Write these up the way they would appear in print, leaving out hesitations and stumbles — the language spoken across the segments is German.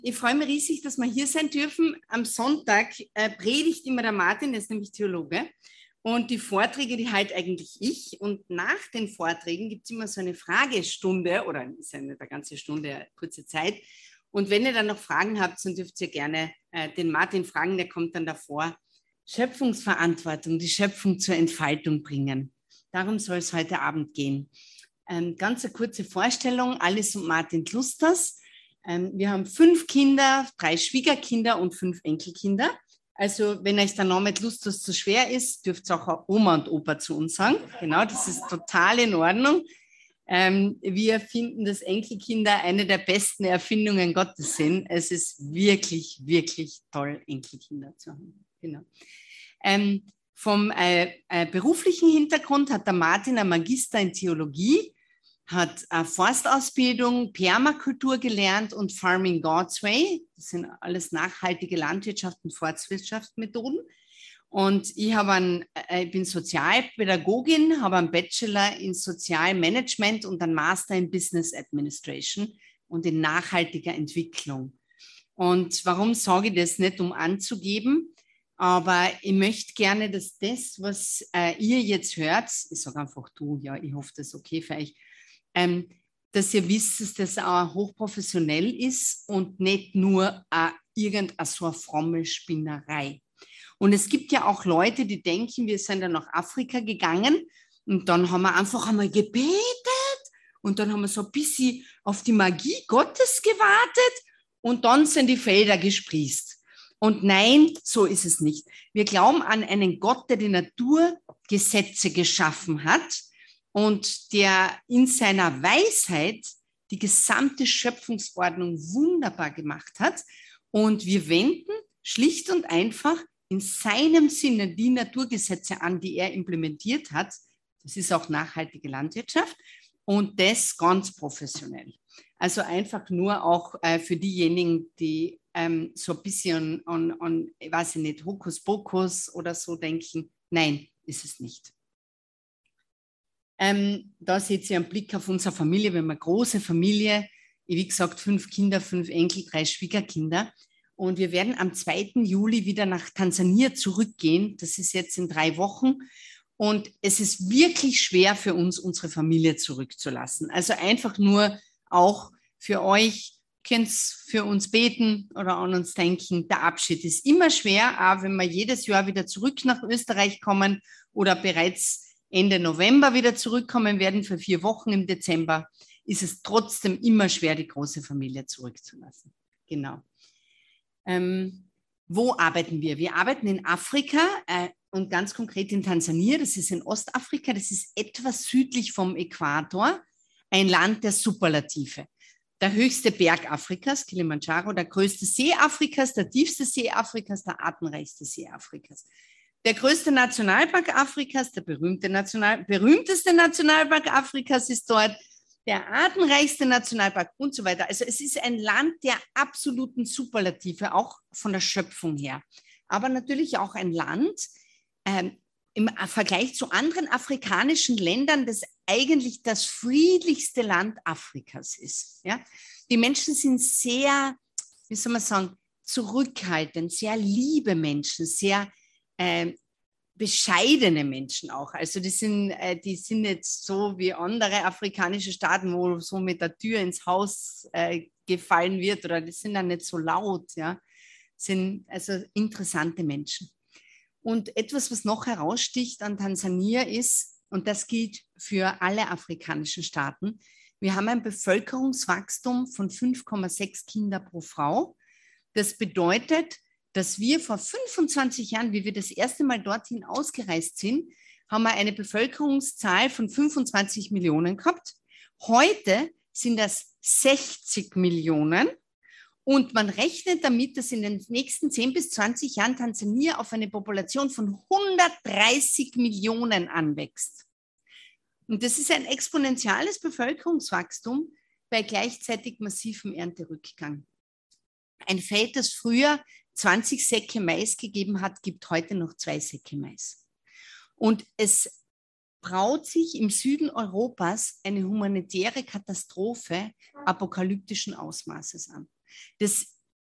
Ich freue mich riesig, dass wir hier sein dürfen. Am Sonntag predigt immer der Martin, der ist nämlich Theologe. Und die Vorträge, die halte eigentlich ich. Und nach den Vorträgen gibt es immer so eine Fragestunde, oder ist ja nicht eine ganze Stunde, eine kurze Zeit. Und wenn ihr dann noch Fragen habt, dann dürft ihr gerne den Martin fragen, der kommt dann davor. Schöpfungsverantwortung, die Schöpfung zur Entfaltung bringen. Darum soll es heute Abend gehen. Ganz eine kurze Vorstellung, Alice und Martin Klusters. Wir haben 5 Kinder, 3 Schwiegerkinder und 5 Enkelkinder. Also wenn euch der Name Klusters zu schwer ist, dürft ihr auch Oma und Opa zu uns sagen. Genau, das ist total in Ordnung. Wir finden, dass Enkelkinder eine der besten Erfindungen Gottes sind. Es ist wirklich, wirklich toll, Enkelkinder zu haben. Genau. Vom beruflichen Hintergrund hat der Martin einen Magister in Theologie, hat Forstausbildung, Permakultur gelernt und Farming God's Way. Das sind alles nachhaltige Landwirtschaft und Forstwirtschaftsmethoden. Und ich bin Sozialpädagogin, habe einen Bachelor in Sozialmanagement und einen Master in Business Administration und in nachhaltiger Entwicklung. Und warum sage ich das nicht, um anzugeben? Aber ich möchte gerne, dass das, was ihr jetzt hört, ich sage einfach du, ja, ich hoffe, das ist okay für euch, dass ihr wisst, dass das auch hochprofessionell ist und nicht nur irgendeine so eine fromme Spinnerei. Und es gibt ja auch Leute, die denken, wir sind dann nach Afrika gegangen und dann haben wir einfach einmal gebetet und dann haben wir so ein bisschen auf die Magie Gottes gewartet und dann sind die Felder gesprießt. Und nein, so ist es nicht. Wir glauben an einen Gott, der die Naturgesetze geschaffen hat und der in seiner Weisheit die gesamte Schöpfungsordnung wunderbar gemacht hat. Und wir wenden schlicht und einfach in seinem Sinne die Naturgesetze an, die er implementiert hat. Das ist auch nachhaltige Landwirtschaft und das ganz professionell. Also einfach nur auch für diejenigen, die so ein bisschen an, ich weiß nicht, Hokuspokus oder so denken. Nein, ist es nicht. Da seht ihr einen Blick auf unsere Familie. Wir haben eine große Familie. Wie gesagt, 5 Kinder, 5 Enkel, 3 Schwiegerkinder. Und wir werden am 2. Juli wieder nach Tansania zurückgehen. Das ist jetzt in 3 Wochen. Und es ist wirklich schwer für uns, unsere Familie zurückzulassen. Also einfach nur auch für euch, könnt für uns beten oder an uns denken. Der Abschied ist immer schwer, auch wenn wir jedes Jahr wieder zurück nach Österreich kommen oder bereits Ende November wieder zurückkommen werden für 4 Wochen im Dezember, ist es trotzdem immer schwer, die große Familie zurückzulassen. Genau. Wo arbeiten wir? Wir arbeiten in Afrika und ganz konkret in Tansania. Das ist in Ostafrika. Das ist etwas südlich vom Äquator. Ein Land der Superlative. Der höchste Berg Afrikas, Kilimanjaro, der größte See Afrikas, der tiefste See Afrikas, der artenreichste See Afrikas. Der größte Nationalpark Afrikas, der berühmteste Nationalpark Afrikas ist dort, der artenreichste Nationalpark und so weiter. Also es ist ein Land der absoluten Superlative, auch von der Schöpfung her. Aber natürlich auch ein Land im Vergleich zu anderen afrikanischen Ländern, das eigentlich das friedlichste Land Afrikas ist. Ja? Die Menschen sind sehr, wie soll man sagen, zurückhaltend, sehr liebe Menschen, sehr bescheidene Menschen auch. Also die sind jetzt so wie andere afrikanische Staaten, wo so mit der Tür ins Haus gefallen wird oder die sind dann nicht so laut. Ja? Sind also interessante Menschen. Und etwas, was noch heraussticht an Tansania ist, und das gilt für alle afrikanischen Staaten, wir haben ein Bevölkerungswachstum von 5,6 Kinder pro Frau. Das bedeutet, dass wir vor 25 Jahren, wie wir das erste Mal dorthin ausgereist sind, haben wir eine Bevölkerungszahl von 25 Millionen gehabt. Heute sind das 60 Millionen. Und man rechnet damit, dass in den nächsten 10 bis 20 Jahren Tansania auf eine Population von 130 Millionen anwächst. Und das ist ein exponentielles Bevölkerungswachstum bei gleichzeitig massivem Ernterückgang. Ein Feld, das früher 20 Säcke Mais gegeben hat, gibt heute noch 2 Säcke Mais. Und es braut sich im Süden Europas eine humanitäre Katastrophe apokalyptischen Ausmaßes an. Das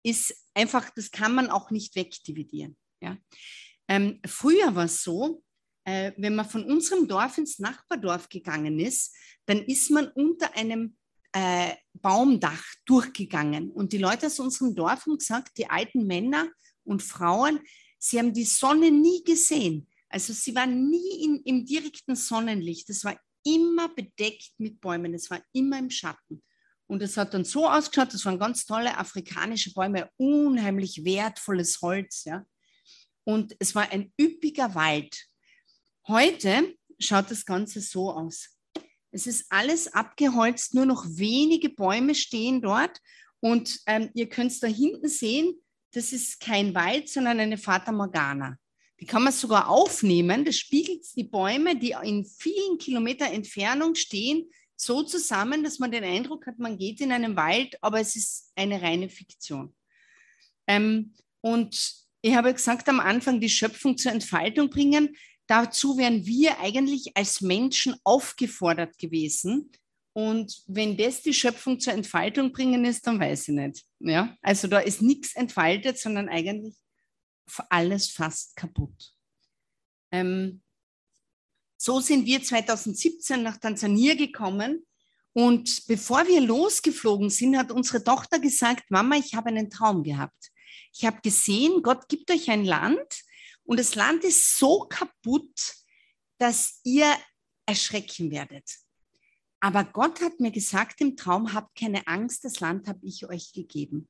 ist einfach, das kann man auch nicht wegdividieren. Ja? Früher war es so, wenn man von unserem Dorf ins Nachbardorf gegangen ist, dann ist man unter einem Baumdach durchgegangen. Und die Leute aus unserem Dorf haben gesagt, die alten Männer und Frauen, sie haben die Sonne nie gesehen. Also sie waren nie im direkten Sonnenlicht. Es war immer bedeckt mit Bäumen. Es war immer im Schatten. Und es hat dann so ausgeschaut, das waren ganz tolle afrikanische Bäume, unheimlich wertvolles Holz. Ja? Und es war ein üppiger Wald. Heute schaut das Ganze so aus. Es ist alles abgeholzt, nur noch wenige Bäume stehen dort. Und ihr könnt es da hinten sehen, das ist kein Wald, sondern eine Fata Morgana. Die kann man sogar aufnehmen. Das spiegelt die Bäume, die in vielen Kilometer Entfernung stehen, so zusammen, dass man den Eindruck hat, man geht in einen Wald, aber es ist eine reine Fiktion. Und ich habe gesagt am Anfang, die Schöpfung zur Entfaltung bringen. Dazu wären wir eigentlich als Menschen aufgefordert gewesen. Und wenn das die Schöpfung zur Entfaltung bringen ist, dann weiß ich nicht. Ja? Also da ist nichts entfaltet, sondern eigentlich alles fast kaputt. So sind wir 2017 nach Tansania gekommen. Und bevor wir losgeflogen sind, hat unsere Tochter gesagt, Mama, ich habe einen Traum gehabt. Ich habe gesehen, Gott gibt euch ein Land und das Land ist so kaputt, dass ihr erschrecken werdet. Aber Gott hat mir gesagt im Traum, habt keine Angst, das Land habe ich euch gegeben.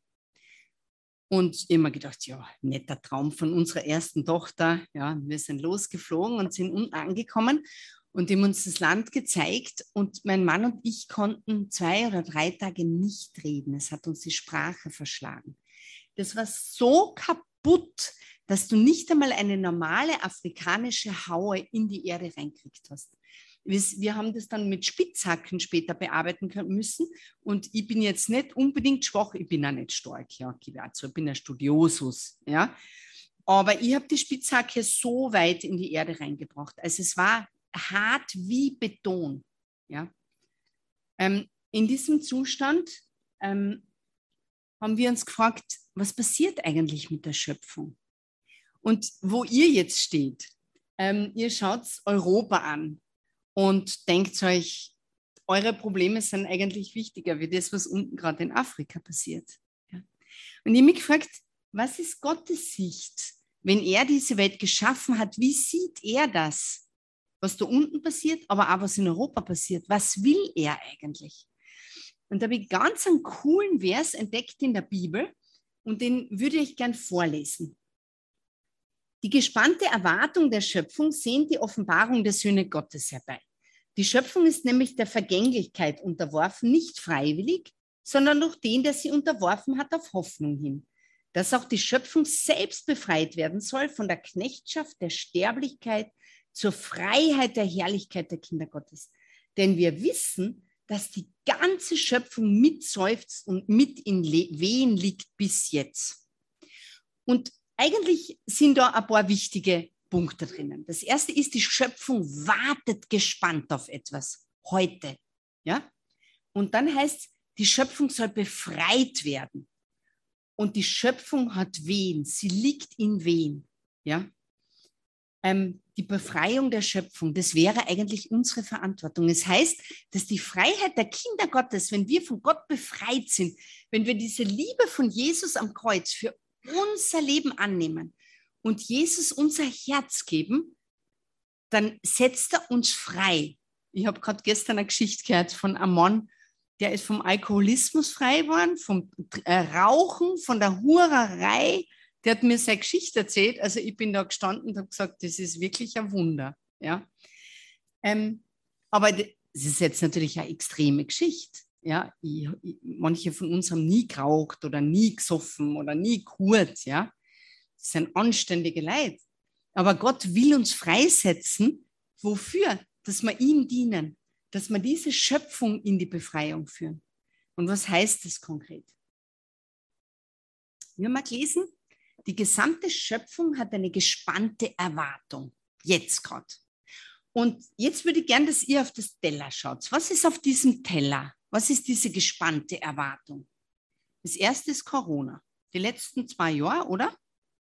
Und immer gedacht, ja, netter Traum von unserer ersten Tochter. Ja, wir sind losgeflogen und sind unten angekommen und die haben uns das Land gezeigt. Und mein Mann und ich konnten 2 oder 3 Tage nicht reden. Es hat uns die Sprache verschlagen. Das war so kaputt, dass du nicht einmal eine normale afrikanische Haue in die Erde reinkriegt hast. Wir haben das dann mit Spitzhacken später bearbeiten müssen und ich bin jetzt nicht unbedingt schwach, ich bin auch nicht stark, ja, also ich bin ein Studiosus, ja, aber ich habe die Spitzhacke so weit in die Erde reingebracht, also es war hart wie Beton, ja. In diesem Zustand haben wir uns gefragt, was passiert eigentlich mit der Schöpfung? Und wo ihr jetzt steht, ihr schaut Europa an, und denkt euch, eure Probleme sind eigentlich wichtiger wie das, was unten gerade in Afrika passiert. Ja. Und ich habe mich gefragt, was ist Gottes Sicht, wenn er diese Welt geschaffen hat? Wie sieht er das, was da unten passiert, aber auch was in Europa passiert? Was will er eigentlich? Und da habe ich ganz einen coolen Vers entdeckt in der Bibel und den würde ich gern vorlesen. Die gespannte Erwartung der Schöpfung sehnt die Offenbarung der Söhne Gottes herbei. Die Schöpfung ist nämlich der Vergänglichkeit unterworfen, nicht freiwillig, sondern durch den, der sie unterworfen hat, auf Hoffnung hin. Dass auch die Schöpfung selbst befreit werden soll von der Knechtschaft der Sterblichkeit zur Freiheit der Herrlichkeit der Kinder Gottes. Denn wir wissen, dass die ganze Schöpfung mitseufzt und mit in Wehen liegt bis jetzt. Und eigentlich sind da ein paar wichtige Punkte drinnen. Das erste ist, die Schöpfung wartet gespannt auf etwas. Heute. Ja? Und dann heißt es, die Schöpfung soll befreit werden. Und die Schöpfung hat Wehen. Sie liegt in Wehen. Ja? Die Befreiung der Schöpfung, das wäre eigentlich unsere Verantwortung. Es heißt, dass die Freiheit der Kinder Gottes, wenn wir von Gott befreit sind, wenn wir diese Liebe von Jesus am Kreuz für unser Leben annehmen und Jesus unser Herz geben, dann setzt er uns frei. Ich habe gerade gestern eine Geschichte gehört von einem Mann, der ist vom Alkoholismus frei geworden, vom Rauchen, von der Hurerei. Der hat mir seine Geschichte erzählt. Also ich bin da gestanden und habe gesagt, das ist wirklich ein Wunder. Ja? Aber das ist jetzt natürlich eine extreme Geschichte. Ja? Manche von uns haben nie geraucht oder nie gesoffen oder nie gehurt. Ja? Das sind anständige Leute. Aber Gott will uns freisetzen. Wofür? Dass wir ihm dienen. Dass wir diese Schöpfung in die Befreiung führen. Und was heißt das konkret? Wir haben mal gelesen, die gesamte Schöpfung hat eine gespannte Erwartung. Jetzt gerade. Und jetzt würde ich gerne, dass ihr auf das Teller schaut. Was ist auf diesem Teller? Was ist diese gespannte Erwartung? Das erste ist Corona. die letzten 2 Jahre, oder?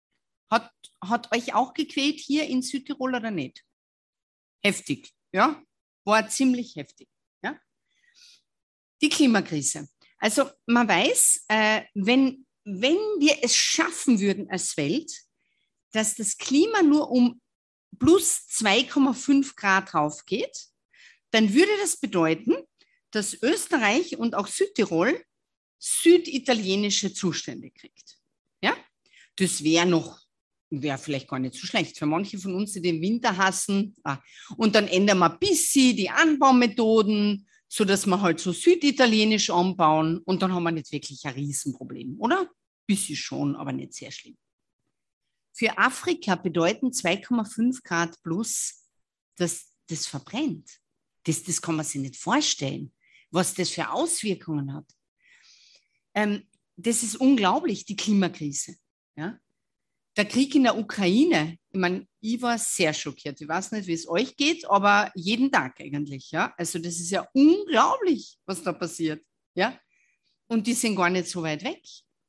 Hat euch auch gequält hier in Südtirol oder nicht? Heftig, ja? War ziemlich heftig, ja? Die Klimakrise. Also man weiß, wenn wir es schaffen würden als Welt, dass das Klima nur um plus 2,5 Grad raufgeht, dann würde das bedeuten, dass Österreich und auch Südtirol süditalienische Zustände kriegt. Ja? Das wäre vielleicht gar nicht so schlecht für manche von uns, die den Winter hassen. Und dann ändern wir ein bisschen die Anbaumethoden, sodass wir halt so süditalienisch anbauen und dann haben wir nicht wirklich ein Riesenproblem, oder? Ein bisschen schon, aber nicht sehr schlimm. Für Afrika bedeuten 2,5 Grad plus, dass das verbrennt. Das kann man sich nicht vorstellen, was das für Auswirkungen hat. Das ist unglaublich, die Klimakrise. Ja? Der Krieg in der Ukraine, ich meine, ich war sehr schockiert. Ich weiß nicht, wie es euch geht, aber jeden Tag eigentlich. Ja? Also das ist ja unglaublich, was da passiert. Ja? Und die sind gar nicht so weit weg.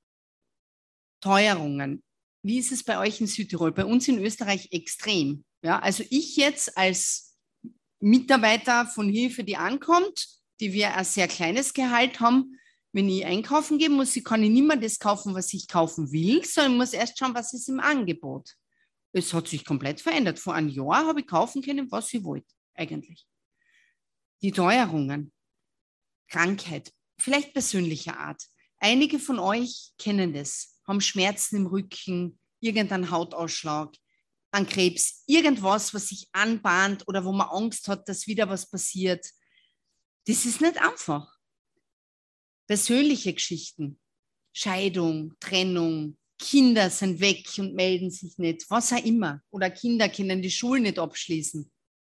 Teuerungen. Wie ist es bei euch in Südtirol? Bei uns in Österreich extrem. Ja? Also ich jetzt als Mitarbeiter von Hilfe, die ankommt, die wir ein sehr kleines Gehalt haben, wenn ich einkaufen gehen muss, kann ich nicht mehr das kaufen, was ich kaufen will, sondern ich muss erst schauen, was ist im Angebot. Es hat sich komplett verändert. Vor einem Jahr habe ich kaufen können, was ich wollte, eigentlich. Die Teuerungen, Krankheit, vielleicht persönlicher Art. Einige von euch kennen das, haben Schmerzen im Rücken, irgendeinen Hautausschlag, an Krebs, irgendwas, was sich anbahnt oder wo man Angst hat, dass wieder was passiert. Das ist nicht einfach. Persönliche Geschichten, Scheidung, Trennung, Kinder sind weg und melden sich nicht, was auch immer. Oder Kinder können die Schule nicht abschließen.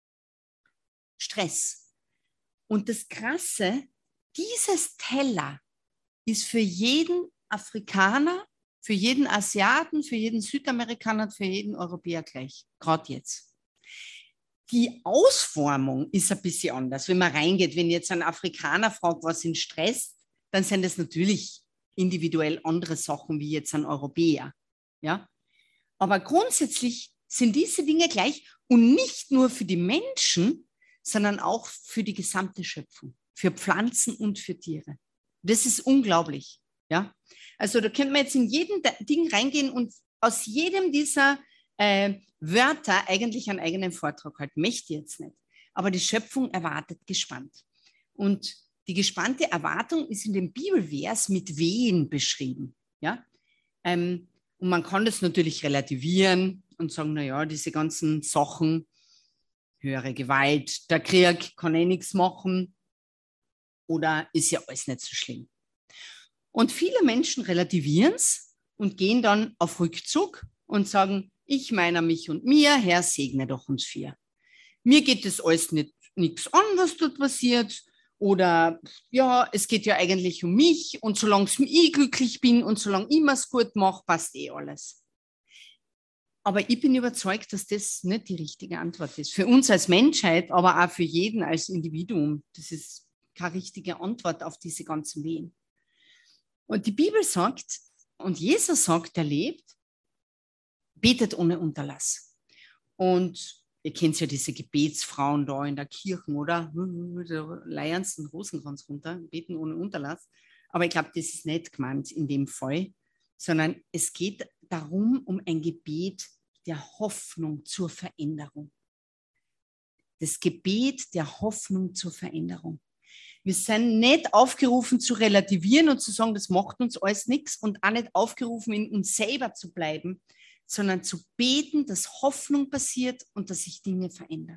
Stress. Und das Krasse, dieses Teller ist für jeden Afrikaner, für jeden Asiaten, für jeden Südamerikaner, für jeden Europäer gleich, gerade jetzt. Die Ausformung ist ein bisschen anders, wenn man reingeht. Wenn jetzt ein Afrikaner fragt, was ihn stresst, dann sind das natürlich individuell andere Sachen wie jetzt ein Europäer. Ja? Aber grundsätzlich sind diese Dinge gleich und nicht nur für die Menschen, sondern auch für die gesamte Schöpfung, für Pflanzen und für Tiere. Das ist unglaublich. Ja? Also da könnte man jetzt in jedem Ding reingehen und aus jedem dieser Wörter eigentlich einen eigenen Vortrag halten. Möchte ich jetzt nicht. Aber die Schöpfung erwartet gespannt. Und die gespannte Erwartung ist in dem Bibelvers mit Wehen beschrieben. Ja? Und man kann das natürlich relativieren und sagen, naja, diese ganzen Sachen, höhere Gewalt, der Krieg kann eh nichts machen oder ist ja alles nicht so schlimm. Und viele Menschen relativieren es und gehen dann auf Rückzug und sagen, ich meiner mich und mir, Herr, segne doch uns vier. Mir geht das alles nichts an, was dort passiert. Oder ja, es geht ja eigentlich um mich und solange ich glücklich bin und solange ich mir's gut mache, passt eh alles. Aber ich bin überzeugt, dass das nicht die richtige Antwort ist. Für uns als Menschheit, aber auch für jeden als Individuum. Das ist keine richtige Antwort auf diese ganzen Wehen. Und die Bibel sagt, und Jesus sagt, er lebt, betet ohne Unterlass. Und ihr kennt ja diese Gebetsfrauen da in der Kirche, oder? Da leiern sie den Rosenkranz runter, beten ohne Unterlass. Aber ich glaube, das ist nicht gemeint in dem Fall, sondern es geht darum, um ein Gebet der Hoffnung zur Veränderung. Das Gebet der Hoffnung zur Veränderung. Wir sind nicht aufgerufen zu relativieren und zu sagen, das macht uns alles nichts und auch nicht aufgerufen, in uns selber zu bleiben, sondern zu beten, dass Hoffnung passiert und dass sich Dinge verändern.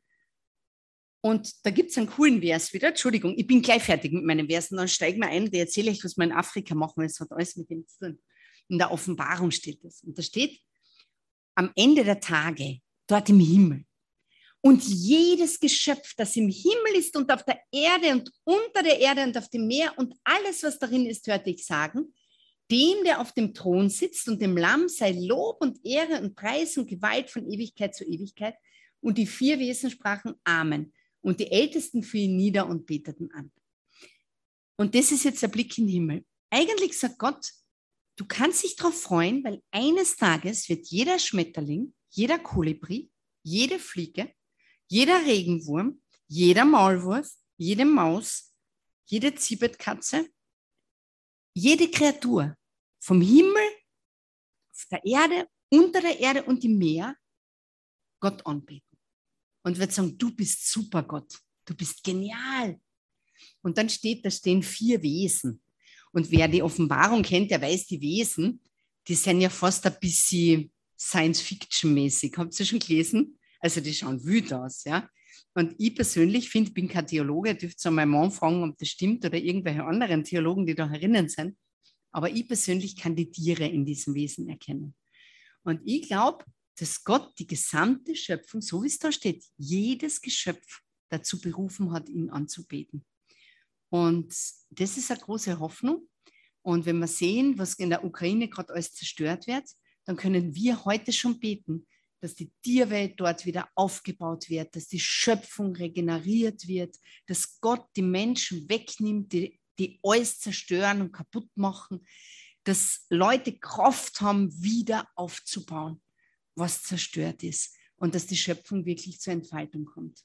Und da gibt es einen coolen Vers wieder. Entschuldigung, ich bin gleich fertig mit meinen Versen. Dann steigen wir ein, der erzähle ich, was wir in Afrika machen, weil es hat alles mit dem zu tun. In der Offenbarung steht das. Und da steht, am Ende der Tage, dort im Himmel, und jedes Geschöpf, das im Himmel ist und auf der Erde und unter der Erde und auf dem Meer und alles, was darin ist, hörte ich sagen, dem, der auf dem Thron sitzt und dem Lamm sei Lob und Ehre und Preis und Gewalt von Ewigkeit zu Ewigkeit. Und die 4 Wesen sprachen Amen. Und die Ältesten fielen nieder und beteten an. Und das ist jetzt der Blick in den Himmel. Eigentlich sagt Gott, du kannst dich darauf freuen, weil eines Tages wird jeder Schmetterling, jeder Kolibri, jede Fliege, jeder Regenwurm, jeder Maulwurf, jede Maus, jede Ziebetkatze, jede Kreatur vom Himmel, auf der Erde, unter der Erde und im Meer Gott anbeten. Und wird sagen, du bist super, Gott. Du bist genial. Und dann da stehen 4 Wesen. Und wer die Offenbarung kennt, der weiß, die Wesen, die sind ja fast ein bisschen Science-Fiction-mäßig. Habt ihr schon gelesen? Also die schauen wild aus, ja. Und ich persönlich finde, ich bin kein Theologe, dürft ihr meinen Mann fragen, ob das stimmt oder irgendwelche anderen Theologen, die da herinnen sind. Aber ich persönlich kann die Tiere in diesem Wesen erkennen. Und ich glaube, dass Gott die gesamte Schöpfung, so wie es da steht, jedes Geschöpf dazu berufen hat, ihn anzubeten. Und das ist eine große Hoffnung. Und wenn wir sehen, was in der Ukraine gerade alles zerstört wird, dann können wir heute schon beten, dass die Tierwelt dort wieder aufgebaut wird, dass die Schöpfung regeneriert wird, dass Gott die Menschen wegnimmt, die alles zerstören und kaputt machen, dass Leute Kraft haben, wieder aufzubauen, was zerstört ist und dass die Schöpfung wirklich zur Entfaltung kommt.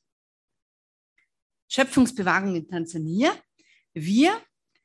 Schöpfungsbewahrung in Tansania. Wir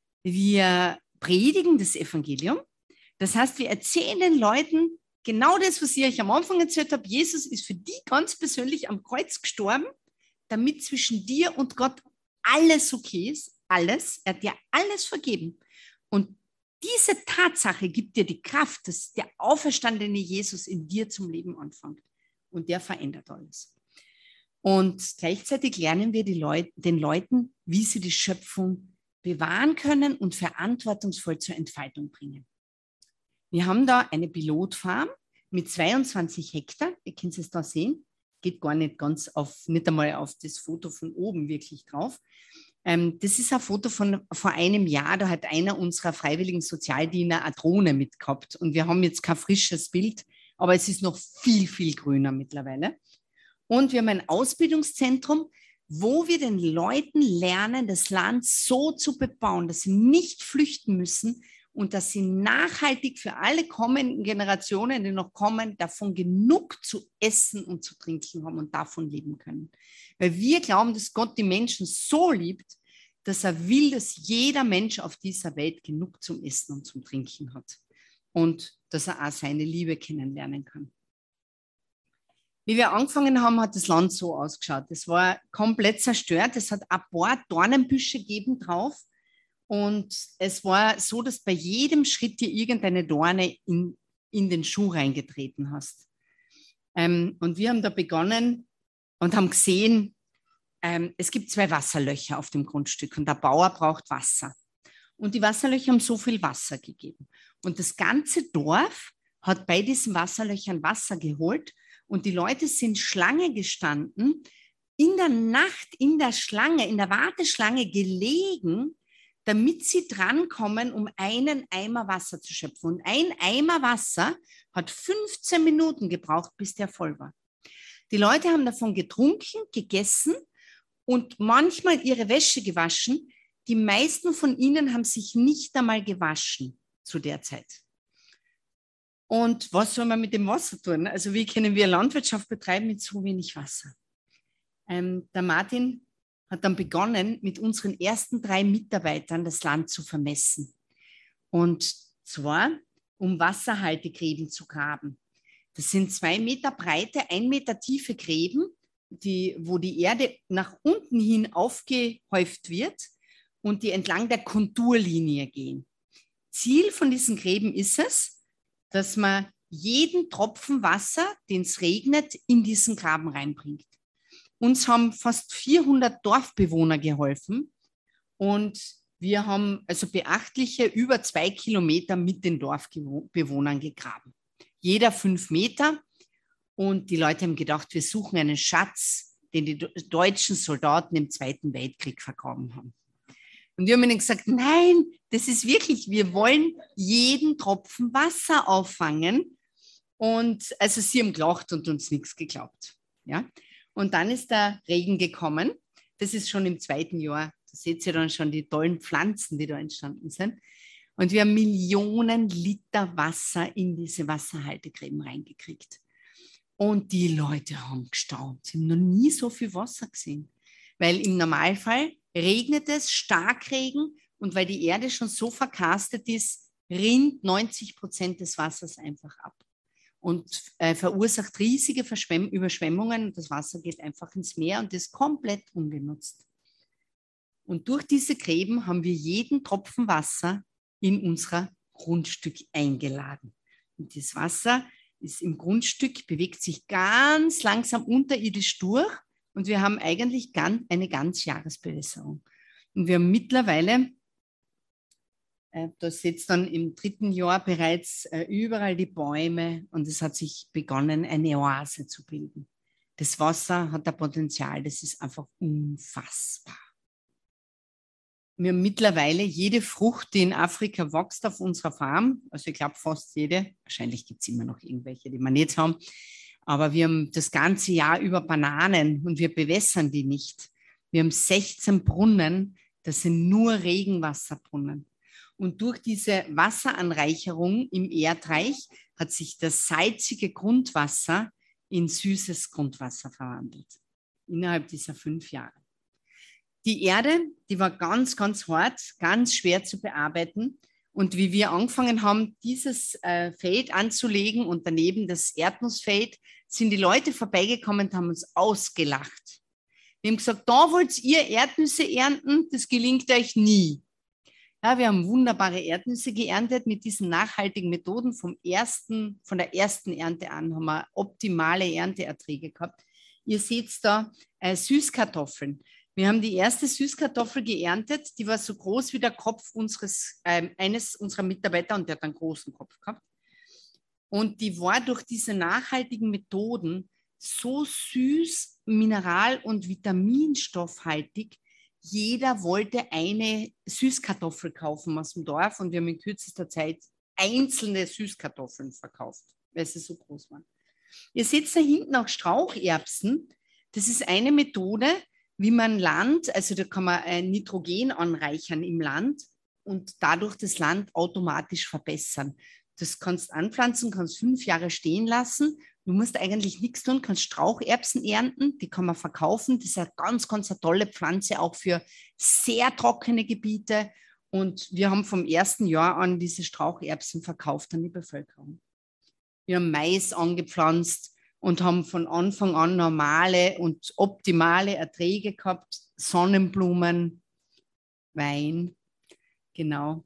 predigen das Evangelium. Das heißt, wir erzählen den Leuten genau das, was ich euch am Anfang erzählt habe. Jesus ist für die ganz persönlich am Kreuz gestorben, damit zwischen dir und Gott alles okay ist. Alles. Er hat dir alles vergeben. Und diese Tatsache gibt dir die Kraft, dass der auferstandene Jesus in dir zum Leben anfängt. Und der verändert alles. Und gleichzeitig lernen wir den Leuten, wie sie die Schöpfung bewahren können und verantwortungsvoll zur Entfaltung bringen. Wir haben da eine Pilotfarm mit 22 Hektar. Ihr könnt es da sehen. Geht gar nicht nicht einmal auf das Foto von oben wirklich drauf. Das ist ein Foto von vor einem Jahr. Da hat einer unserer freiwilligen Sozialdiener eine Drohne mitgehabt. Und wir haben jetzt kein frisches Bild, aber es ist noch viel, viel grüner mittlerweile. Und wir haben ein Ausbildungszentrum, wo wir den Leuten lernen, das Land so zu bebauen, dass sie nicht flüchten müssen und dass sie nachhaltig für alle kommenden Generationen, die noch kommen, davon genug zu essen und zu trinken haben und davon leben können. Weil wir glauben, dass Gott die Menschen so liebt, dass er will, dass jeder Mensch auf dieser Welt genug zum Essen und zum Trinken hat und dass er auch seine Liebe kennenlernen kann. Wie wir angefangen haben, hat das Land so ausgeschaut. Es war komplett zerstört. Es hat ein paar Dornenbüsche gegeben drauf. Und es war so, dass bei jedem Schritt dir irgendeine Dorne in den Schuh reingetreten hast. Und wir haben da begonnen und haben gesehen, es gibt 2 Wasserlöcher auf dem Grundstück und der Bauer braucht Wasser. Und die Wasserlöcher haben so viel Wasser gegeben. Und das ganze Dorf hat bei diesen Wasserlöchern Wasser geholt. Und die Leute sind Schlange gestanden, in der Nacht in der Warteschlange gelegen, damit sie drankommen, um einen Eimer Wasser zu schöpfen. Und ein Eimer Wasser hat 15 Minuten gebraucht, bis der voll war. Die Leute haben davon getrunken, gegessen und manchmal ihre Wäsche gewaschen. Die meisten von ihnen haben sich nicht einmal gewaschen zu der Zeit. Und was soll man mit dem Wasser tun? Also wie können wir Landwirtschaft betreiben mit so wenig Wasser? Der Martin hat dann begonnen, mit unseren ersten 3 Mitarbeitern das Land zu vermessen. Und zwar, um Wasserhaltegräben zu graben. Das sind 2 Meter breite, 1 Meter tiefe Gräben, wo die Erde nach unten hin aufgehäuft wird und die entlang der Konturlinie gehen. Ziel von diesen Gräben ist es, dass man jeden Tropfen Wasser, den es regnet, in diesen Graben reinbringt. Uns haben fast 400 Dorfbewohner geholfen und wir haben also beachtliche über 2 Kilometer mit den Dorfbewohnern gegraben. Jeder 5 Meter und die Leute haben gedacht, wir suchen einen Schatz, den die deutschen Soldaten im Zweiten Weltkrieg vergraben haben. Und wir haben ihnen gesagt, nein, das ist wirklich, wir wollen jeden Tropfen Wasser auffangen. Und also sie haben gelacht und uns nichts geglaubt. Ja? Und dann ist der Regen gekommen. Das ist schon im 2. Jahr. Da seht ihr dann schon die tollen Pflanzen, die da entstanden sind. Und wir haben Millionen Liter Wasser in diese Wasserhaltegräben reingekriegt. Und die Leute haben gestaunt. Sie haben noch nie so viel Wasser gesehen. Weil im Normalfall regnet es, Starkregen, und weil die Erde schon so verkarstet ist, rinnt 90% des Wassers einfach ab und verursacht riesige Überschwemmungen. Das Wasser geht einfach ins Meer und ist komplett ungenutzt. Und durch diese Gräben haben wir jeden Tropfen Wasser in unser Grundstück eingeladen. Und das Wasser ist im Grundstück, bewegt sich ganz langsam unterirdisch durch und wir haben eigentlich eine Ganzjahresbewässerung. Und wir haben mittlerweile, das jetzt dann im 3. Jahr bereits überall die Bäume und es hat sich begonnen, eine Oase zu bilden. Das Wasser hat ein Potenzial, das ist einfach unfassbar. Wir haben mittlerweile jede Frucht, die in Afrika wächst auf unserer Farm, also ich glaube fast jede, wahrscheinlich gibt es immer noch irgendwelche, die wir nicht haben, aber wir haben das ganze Jahr über Bananen und wir bewässern die nicht. Wir haben 16 Brunnen, das sind nur Regenwasserbrunnen. Und durch diese Wasseranreicherung im Erdreich hat sich das salzige Grundwasser in süßes Grundwasser verwandelt, innerhalb dieser 5 Jahre. Die Erde, die war ganz, ganz hart, ganz schwer zu bearbeiten. Und wie wir angefangen haben, dieses Feld anzulegen und daneben das Erdnussfeld, sind die Leute vorbeigekommen und haben uns ausgelacht. Wir haben gesagt, da wollt ihr Erdnüsse ernten, das gelingt euch nie. Ja, wir haben wunderbare Erdnüsse geerntet mit diesen nachhaltigen Methoden. Von der ersten Ernte an haben wir optimale Ernteerträge gehabt. Ihr seht da Süßkartoffeln. Wir haben die erste Süßkartoffel geerntet, die war so groß wie der Kopf eines unserer Mitarbeiter und der hat einen großen Kopf gehabt. Und die war durch diese nachhaltigen Methoden so süß, mineral- und vitaminstoffhaltig. Jeder wollte eine Süßkartoffel kaufen aus dem Dorf und wir haben in kürzester Zeit einzelne Süßkartoffeln verkauft, weil sie so groß waren. Ihr seht da hinten auch Straucherbsen. Das ist eine Methode, wie man Land, also da kann man Nitrogen anreichern im Land und dadurch das Land automatisch verbessern. Das kannst anpflanzen, kannst 5 Jahre stehen lassen. Du musst eigentlich nichts tun, kannst Straucherbsen ernten, die kann man verkaufen. Das ist eine ganz, ganz eine tolle Pflanze, auch für sehr trockene Gebiete. Und wir haben vom 1. Jahr an diese Straucherbsen verkauft an die Bevölkerung. Wir haben Mais angepflanzt und haben von Anfang an normale und optimale Erträge gehabt. Sonnenblumen, Wein, genau.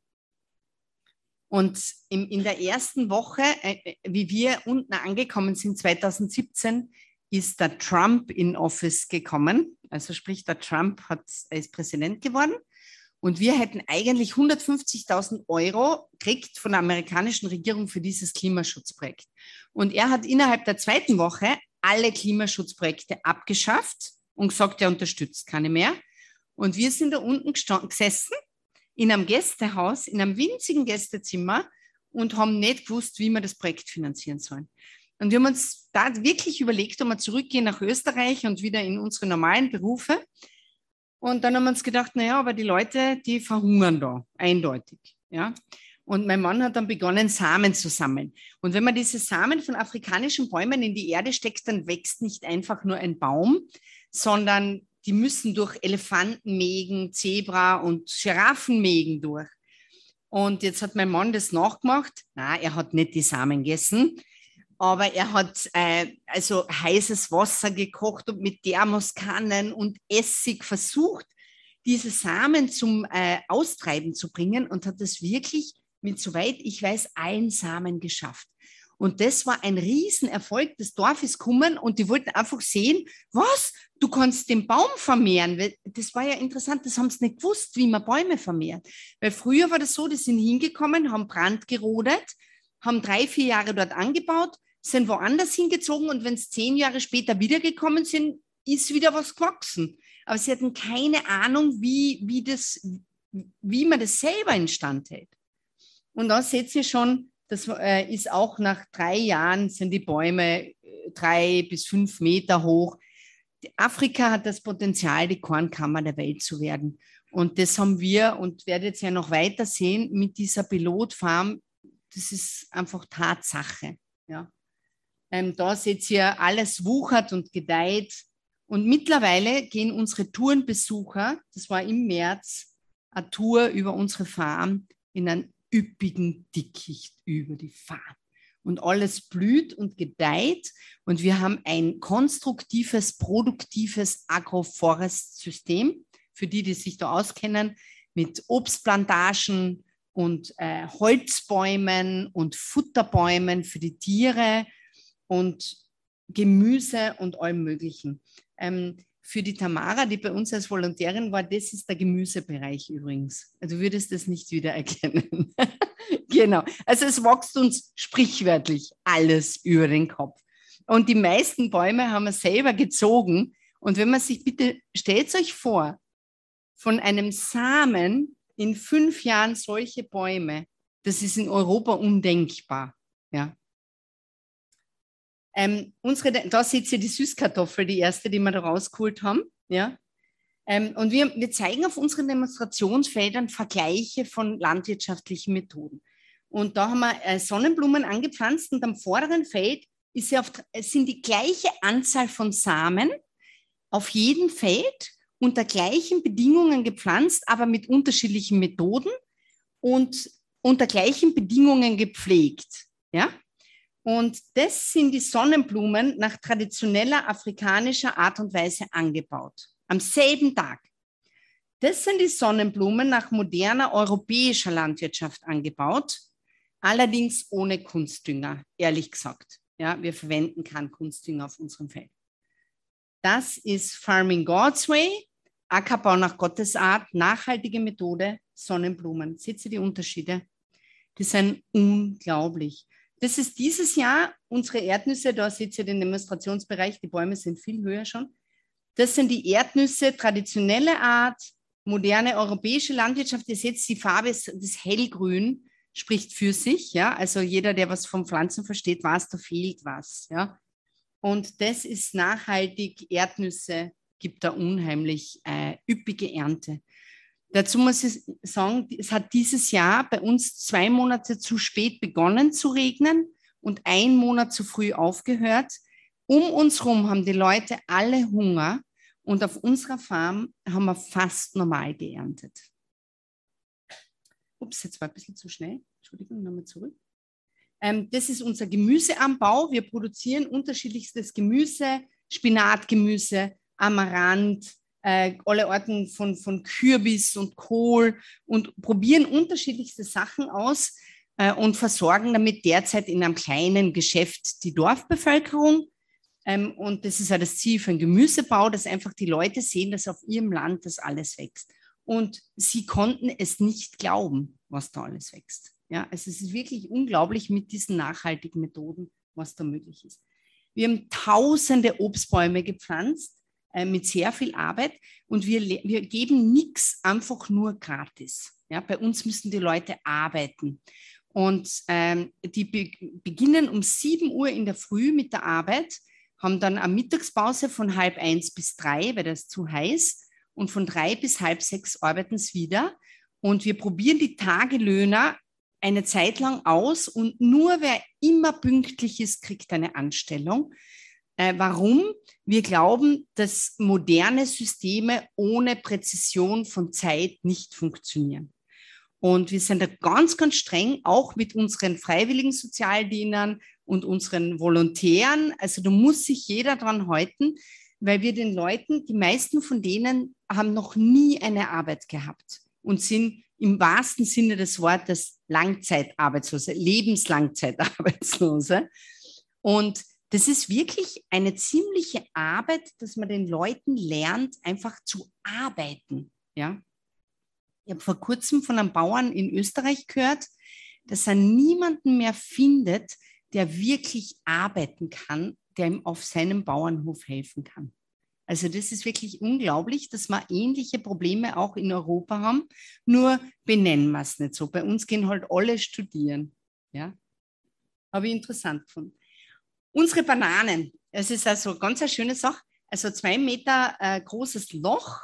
Und in der ersten Woche, wie wir unten angekommen sind, 2017, ist der Trump in Office gekommen. Also sprich, der Trump ist Präsident geworden. Und wir hätten eigentlich 150.000 € gekriegt von der amerikanischen Regierung für dieses Klimaschutzprojekt. Und er hat innerhalb der 2. Woche alle Klimaschutzprojekte abgeschafft und gesagt, er unterstützt keine mehr. Und wir sind da unten gesessen in einem Gästehaus, in einem winzigen Gästezimmer und haben nicht gewusst, wie wir das Projekt finanzieren sollen. Und wir haben uns da wirklich überlegt, ob wir zurückgehen nach Österreich und wieder in unsere normalen Berufe. Und dann haben wir uns gedacht, naja, aber die Leute, die verhungern da, eindeutig. Ja? Und mein Mann hat dann begonnen, Samen zu sammeln. Und wenn man diese Samen von afrikanischen Bäumen in die Erde steckt, dann wächst nicht einfach nur ein Baum, sondern die müssen durch Elefantenmägen, Zebra und Giraffenmägen durch. Und jetzt hat mein Mann das nachgemacht. Na, er hat nicht die Samen gegessen, aber er hat also heißes Wasser gekocht und mit Thermoskannen und Essig versucht, diese Samen zum Austreiben zu bringen und hat das wirklich mit, soweit ich weiß, allen Samen geschafft. Und das war ein Riesenerfolg. Das Dorf ist gekommen und die wollten einfach sehen, was, du kannst den Baum vermehren. Das war ja interessant, das haben sie nicht gewusst, wie man Bäume vermehrt. Weil früher war das so, die sind hingekommen, haben Brand gerodet, haben 3, 4 Jahre dort angebaut, sind woanders hingezogen und wenn es 10 Jahre später wiedergekommen sind, ist wieder was gewachsen. Aber sie hatten keine Ahnung, wie man das selber instand hält. Und da seht ihr schon, das ist auch nach 3 Jahren, sind die Bäume 3 bis 5 Meter hoch. Afrika hat das Potenzial, die Kornkammer der Welt zu werden. Und das haben wir und werdet jetzt ja noch weiter sehen mit dieser Pilotfarm. Das ist einfach Tatsache. Ja. Da seht ihr, alles wuchert und gedeiht. Und mittlerweile gehen unsere Tourenbesucher, das war im März, eine Tour über unsere Farm in einen üppigen Dickicht über die Farm. Und alles blüht und gedeiht. Und wir haben ein konstruktives, produktives Agroforest-System, für die, die sich da auskennen, mit Obstplantagen und Holzbäumen und Futterbäumen für die Tiere und Gemüse und allem Möglichen. Für die Tamara, die bei uns als Volontärin war, das ist der Gemüsebereich übrigens. Also du würdest das nicht wiedererkennen. Genau. Also es wächst uns sprichwörtlich alles über den Kopf. Und die meisten Bäume haben wir selber gezogen. Und wenn man sich bitte, stellt euch vor, von einem Samen in 5 Jahren solche Bäume, das ist in Europa undenkbar. Ja. Da seht ihr die Süßkartoffel, die erste, die wir da rausgeholt haben. Ja. Und wir zeigen auf unseren Demonstrationsfeldern Vergleiche von landwirtschaftlichen Methoden. Und da haben wir Sonnenblumen angepflanzt und am vorderen Feld sind die gleiche Anzahl von Samen auf jedem Feld unter gleichen Bedingungen gepflanzt, aber mit unterschiedlichen Methoden und unter gleichen Bedingungen gepflegt. Ja? Und das sind die Sonnenblumen nach traditioneller afrikanischer Art und Weise angebaut. Am selben Tag. Das sind die Sonnenblumen nach moderner europäischer Landwirtschaft angebaut, allerdings ohne Kunstdünger, ehrlich gesagt. Ja, wir verwenden keinen Kunstdünger auf unserem Feld. Das ist Farming God's Way, Ackerbau nach Gottes Art, nachhaltige Methode, Sonnenblumen. Seht ihr die Unterschiede? Die sind unglaublich. Das ist dieses Jahr unsere Erdnüsse, da seht ihr den Demonstrationsbereich, die Bäume sind viel höher schon. Das sind die Erdnüsse, traditionelle Art, moderne europäische Landwirtschaft. Ihr seht, die Farbe ist das Hellgrün, spricht für sich. Ja? Also jeder, der was von Pflanzen versteht, weiß, da fehlt was. Ja? Und das ist nachhaltig. Erdnüsse gibt da unheimlich üppige Ernte. Dazu muss ich sagen, es hat dieses Jahr bei uns 2 Monate zu spät begonnen zu regnen und 1 Monat zu früh aufgehört. Um uns herum haben die Leute alle Hunger und auf unserer Farm haben wir fast normal geerntet. Ups, jetzt war ein bisschen zu schnell. Entschuldigung, nochmal zurück. Das ist unser Gemüseanbau. Wir produzieren unterschiedlichstes Gemüse, Spinatgemüse, Amaranth, alle Arten von Kürbis und Kohl und probieren unterschiedlichste Sachen aus und versorgen damit derzeit in einem kleinen Geschäft die Dorfbevölkerung. Und das ist ja das Ziel für einen Gemüsebau, dass einfach die Leute sehen, dass auf ihrem Land das alles wächst. Und sie konnten es nicht glauben, was da alles wächst. Ja, also es ist wirklich unglaublich mit diesen nachhaltigen Methoden, was da möglich ist. Wir haben tausende Obstbäume gepflanzt mit sehr viel Arbeit und wir geben nichts einfach nur gratis. Ja, bei uns müssen die Leute arbeiten. Und die beginnen um 7 Uhr in der Früh mit der Arbeit, haben dann eine Mittagspause von 12:30 bis 3, weil das zu heiß, und von 3 bis 5:30 arbeiten sie wieder. Und wir probieren die Tagelöhner eine Zeit lang aus und nur wer immer pünktlich ist, kriegt eine Anstellung. Warum? Wir glauben, dass moderne Systeme ohne Präzision von Zeit nicht funktionieren. Und wir sind da ganz, ganz streng, auch mit unseren freiwilligen Sozialdienern und unseren Volontären. Also da muss sich jeder dran halten, weil wir den Leuten, die meisten von denen haben noch nie eine Arbeit gehabt und sind im wahrsten Sinne des Wortes Langzeitarbeitslose, Lebenslangzeitarbeitslose. Und das ist wirklich eine ziemliche Arbeit, dass man den Leuten lernt, einfach zu arbeiten. Ja? Ich habe vor kurzem von einem Bauern in Österreich gehört, dass er niemanden mehr findet, der wirklich arbeiten kann, der ihm auf seinem Bauernhof helfen kann. Also das ist wirklich unglaublich, dass wir ähnliche Probleme auch in Europa haben, nur benennen wir es nicht so. Bei uns gehen halt alle studieren. Ja? Habe ich interessant gefunden. Unsere Bananen, es ist also ganz eine schöne Sache, also 2 Meter großes Loch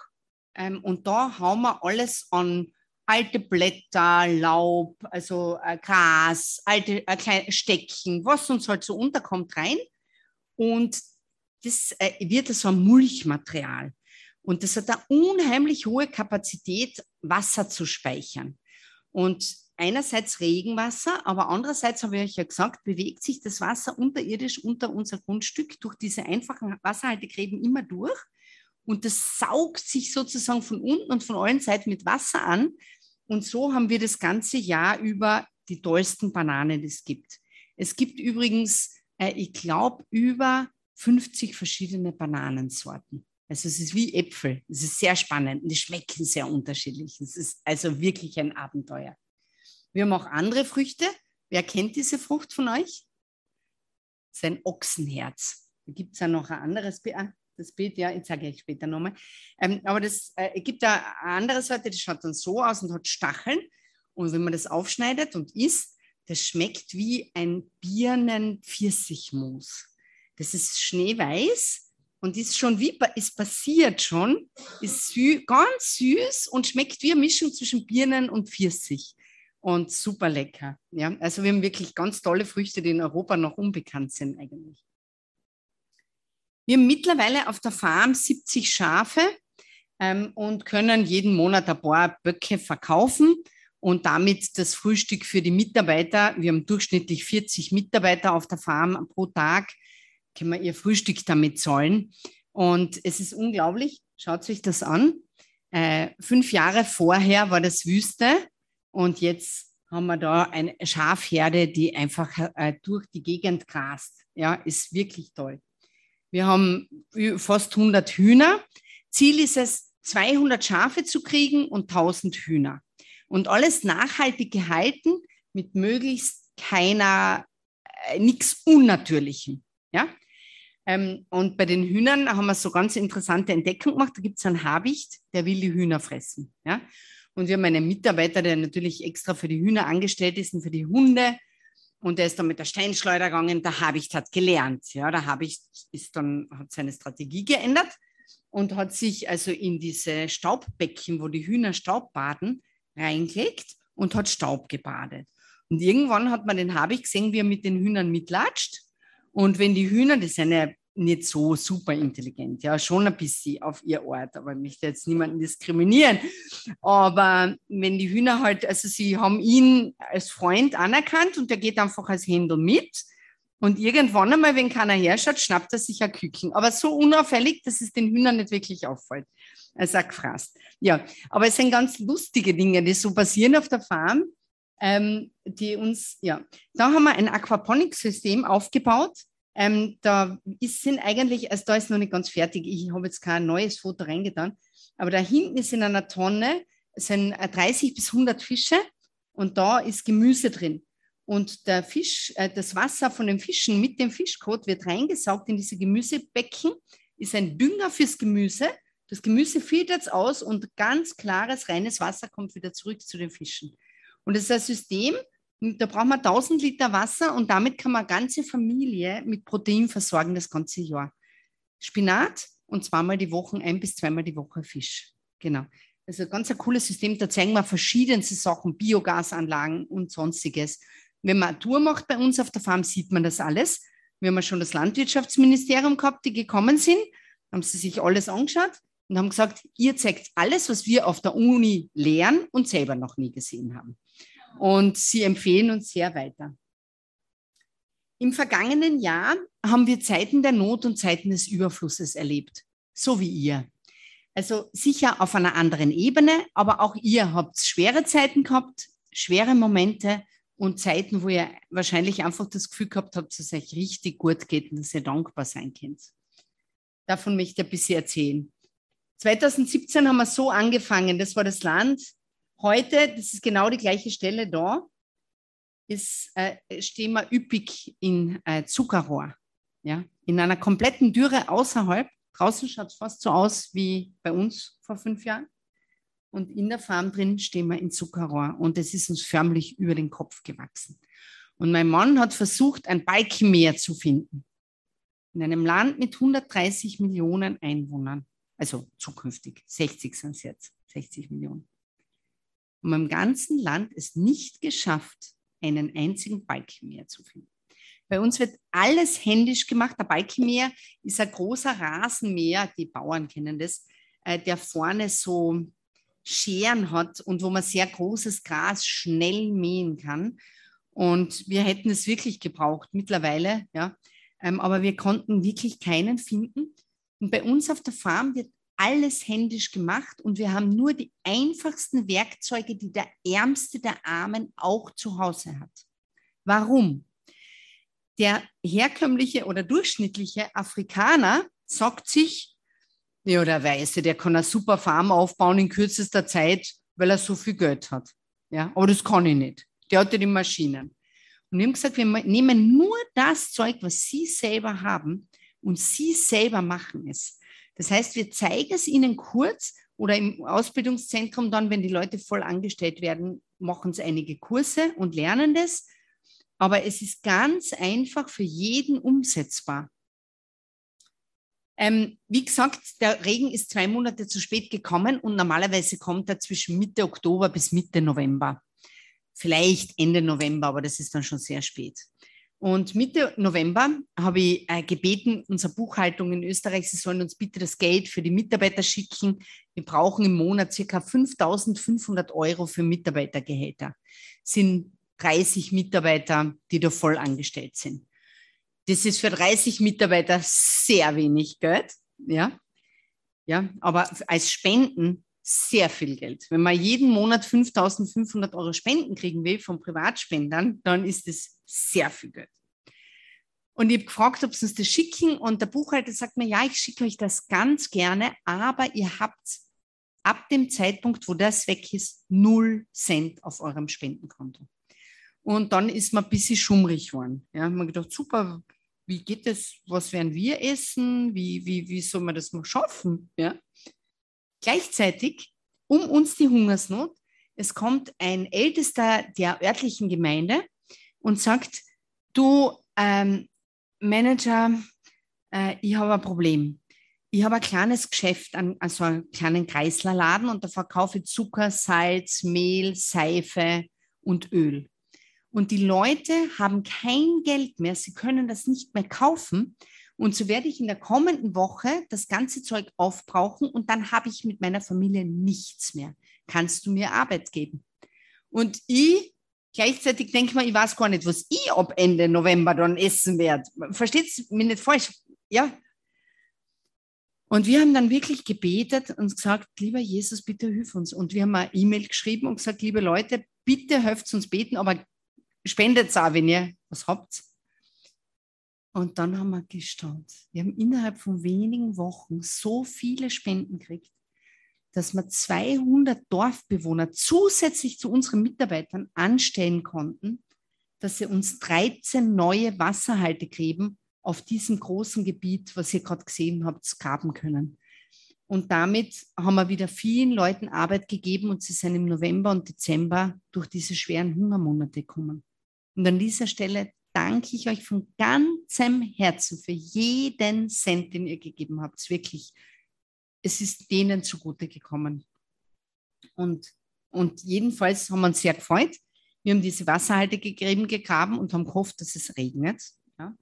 Und da hauen wir alles an alte Blätter, Laub, also Gras, alte kleine Stecken, was uns halt so unterkommt, rein. Und das wird so ein Mulchmaterial. Und das hat eine unheimlich hohe Kapazität, Wasser zu speichern. Und einerseits Regenwasser, aber andererseits, habe ich euch ja gesagt, bewegt sich das Wasser unterirdisch unter unser Grundstück durch diese einfachen Wasserhaltegräben immer durch. Und das saugt sich sozusagen von unten und von allen Seiten mit Wasser an. Und so haben wir das ganze Jahr über die tollsten Bananen, die es gibt. Es gibt übrigens, ich glaube, über 50 verschiedene Bananensorten. Also es ist wie Äpfel. Es ist sehr spannend und die schmecken sehr unterschiedlich. Es ist also wirklich ein Abenteuer. Wir haben auch andere Früchte. Wer kennt diese Frucht von euch? Das ist ein Ochsenherz. Da gibt es ja noch ein anderes das Bild, ja, ich zeige euch später nochmal. Aber es gibt da eine andere Sorte, die schaut dann so aus und hat Stacheln. Und wenn man das aufschneidet und isst, das schmeckt wie ein Birnen-Pfirsichmus. Das ist schneeweiß und ist schon ist passiert schon, ist ganz süß und schmeckt wie eine Mischung zwischen Birnen und Pfirsich. Und super lecker. Ja? Also wir haben wirklich ganz tolle Früchte, die in Europa noch unbekannt sind eigentlich. Wir haben mittlerweile auf der Farm 70 Schafe und können jeden Monat ein paar Böcke verkaufen und damit das Frühstück für die Mitarbeiter, wir haben durchschnittlich 40 Mitarbeiter auf der Farm pro Tag, können wir ihr Frühstück damit zahlen. Und es ist unglaublich, schaut euch das an. 5 Jahre vorher war das Wüste und jetzt haben wir da eine Schafherde, die einfach durch die Gegend grast. Ja, ist wirklich toll. Wir haben fast 100 Hühner. Ziel ist es, 200 Schafe zu kriegen und 1000 Hühner. Und alles nachhaltig gehalten mit möglichst nichts Unnatürlichem. Ja? Und bei den Hühnern haben wir so ganz interessante Entdeckung gemacht. Da gibt es einen Habicht, der will die Hühner fressen. Ja? Und wir haben einen Mitarbeiter, der natürlich extra für die Hühner angestellt ist und für die Hunde. Und der ist dann mit der Steinschleuder gegangen, der Habicht hat gelernt. Ja, der Habicht hat seine Strategie geändert und hat sich also in diese Staubbecken, wo die Hühner Staub baden, reingelegt und hat Staub gebadet. Und irgendwann hat man den Habicht gesehen, wie er mit den Hühnern mitlatscht. Und wenn die Hühner, die sind ja nicht so super intelligent, ja, schon ein bisschen auf ihr Ort, aber ich möchte jetzt niemanden diskriminieren. Aber wenn die Hühner halt, also sie haben ihn als Freund anerkannt und der geht einfach als Händel mit. Und irgendwann einmal, wenn keiner herschaut, schnappt er sich ein Küken. Aber so unauffällig, dass es den Hühnern nicht wirklich auffällt. Er sagt gefraßt. Ja, aber es sind ganz lustige Dinge, die so passieren auf der Farm, die uns, ja. Da haben wir ein Aquaponik-System aufgebaut. Da ist noch nicht ganz fertig. Ich habe jetzt kein neues Foto reingetan, aber da hinten ist in einer Tonne, sind 30 bis 100 Fische und da ist Gemüse drin. Und der Fisch, das Wasser von den Fischen mit dem Fischkot wird reingesaugt in diese Gemüsebecken, ist ein Dünger fürs Gemüse. Das Gemüse filtert es aus und ganz klares, reines Wasser kommt wieder zurück zu den Fischen. Und das ist ein System, da braucht man 1000 Liter Wasser und damit kann man eine ganze Familie mit Protein versorgen das ganze Jahr. Spinat und 2-mal die Woche, 1 bis 2-mal die Woche Fisch. Genau. Also ganz ein cooles System. Da zeigen wir verschiedenste Sachen, Biogasanlagen und Sonstiges. Wenn man eine Tour macht bei uns auf der Farm, sieht man das alles. Wir haben ja schon das Landwirtschaftsministerium gehabt, die gekommen sind, haben sie sich alles angeschaut und haben gesagt, ihr zeigt alles, was wir auf der Uni lernen und selber noch nie gesehen haben. Und sie empfehlen uns sehr weiter. Im vergangenen Jahr haben wir Zeiten der Not und Zeiten des Überflusses erlebt, so wie ihr. Also sicher auf einer anderen Ebene, aber auch ihr habt schwere Zeiten gehabt, schwere Momente und Zeiten, wo ihr wahrscheinlich einfach das Gefühl gehabt habt, dass es euch richtig gut geht und dass ihr dankbar sein könnt. Davon möchte ich ein bisschen erzählen. 2017 haben wir so angefangen, das war das Land. Heute, das ist genau die gleiche Stelle da, stehen wir üppig in Zuckerrohr. Ja? In einer kompletten Dürre außerhalb. Draußen schaut es fast so aus wie bei uns vor 5 Jahren. Und in der Farm drin stehen wir in Zuckerrohr. Und es ist uns förmlich über den Kopf gewachsen. Und mein Mann hat versucht, ein Balkenmeer zu finden. In einem Land mit 130 Millionen Einwohnern. Also zukünftig, 60 sind es jetzt, 60 Millionen. Und im ganzen Land es nicht geschafft, einen einzigen Balkenmäher zu finden. Bei uns wird alles händisch gemacht. Der Balkenmäher ist ein großer Rasenmäher, die Bauern kennen das, der vorne so Scheren hat und wo man sehr großes Gras schnell mähen kann. Und wir hätten es wirklich gebraucht mittlerweile, ja. Aber wir konnten wirklich keinen finden. Und bei uns auf der Farm wird alles händisch gemacht und wir haben nur die einfachsten Werkzeuge, die der Ärmste der Armen auch zu Hause hat. Warum? Der herkömmliche oder durchschnittliche Afrikaner sagt sich, ja, der Weiße, der kann eine super Farm aufbauen in kürzester Zeit, weil er so viel Geld hat. Ja, aber das kann ich nicht. Der hat ja die Maschinen. Und wir haben gesagt, wir nehmen nur das Zeug, was Sie selber haben und Sie selber machen es. Das heißt, wir zeigen es Ihnen kurz oder im Ausbildungszentrum dann, wenn die Leute voll angestellt werden, machen sie einige Kurse und lernen das. Aber es ist ganz einfach für jeden umsetzbar. Wie gesagt, der Regen ist 2 Monate zu spät gekommen und normalerweise kommt er zwischen Mitte Oktober bis Mitte November. Vielleicht Ende November, aber das ist dann schon sehr spät. Und Mitte November habe ich gebeten, unsere Buchhaltung in Österreich, sie sollen uns bitte das Geld für die Mitarbeiter schicken. Wir brauchen im Monat ca. 5.500 € für Mitarbeitergehälter. Das sind 30 Mitarbeiter, die da voll angestellt sind. Das ist für 30 Mitarbeiter sehr wenig Geld, ja, aber als Spenden sehr viel Geld. Wenn man jeden Monat 5.500 € Spenden kriegen will von Privatspendern, dann ist es sehr viel Geld. Und ich habe gefragt, ob sie uns das schicken und der Buchhalter sagt mir, ja, ich schicke euch das ganz gerne, aber ihr habt ab dem Zeitpunkt, wo das weg ist, 0 Cent auf eurem Spendenkonto. Und dann ist man ein bisschen schummrig geworden. Ja, man hat gedacht, super, wie geht das? Was werden wir essen? Wie soll man das mal schaffen? Ja? Gleichzeitig, um uns die Hungersnot, es kommt ein Ältester der örtlichen Gemeinde und sagt, du Manager, ich habe ein Problem. Ich habe ein kleines Geschäft, also einen kleinen Kreislerladen und da verkaufe ich Zucker, Salz, Mehl, Seife und Öl. Und die Leute haben kein Geld mehr, sie können das nicht mehr kaufen. Und so werde ich in der kommenden Woche das ganze Zeug aufbrauchen und dann habe ich mit meiner Familie nichts mehr. Kannst du mir Arbeit geben? Und ich gleichzeitig denke mir, ich weiß gar nicht, was ich ab Ende November dann essen werde. Versteht es mich nicht falsch? Ja. Und wir haben dann wirklich gebetet und gesagt, lieber Jesus, bitte hilf uns. Und wir haben eine E-Mail geschrieben und gesagt, liebe Leute, bitte helft uns beten, aber spendet auch, wenn ihr was habt. Und dann haben wir gestaunt. Wir haben innerhalb von wenigen Wochen so viele Spenden gekriegt, dass wir 200 Dorfbewohner zusätzlich zu unseren Mitarbeitern anstellen konnten, dass sie uns 13 neue Wasserhaltegräben auf diesem großen Gebiet, was ihr gerade gesehen habt, graben können. Und damit haben wir wieder vielen Leuten Arbeit gegeben und sie sind im November und Dezember durch diese schweren Hungermonate gekommen. Und an dieser Stelle danke ich euch von ganzem Herzen für jeden Cent, den ihr gegeben habt. Wirklich, es ist denen zugute gekommen. Und jedenfalls haben wir uns sehr gefreut. Wir haben diese Wasserhaltegräben gegraben und haben gehofft, dass es regnet. Ja.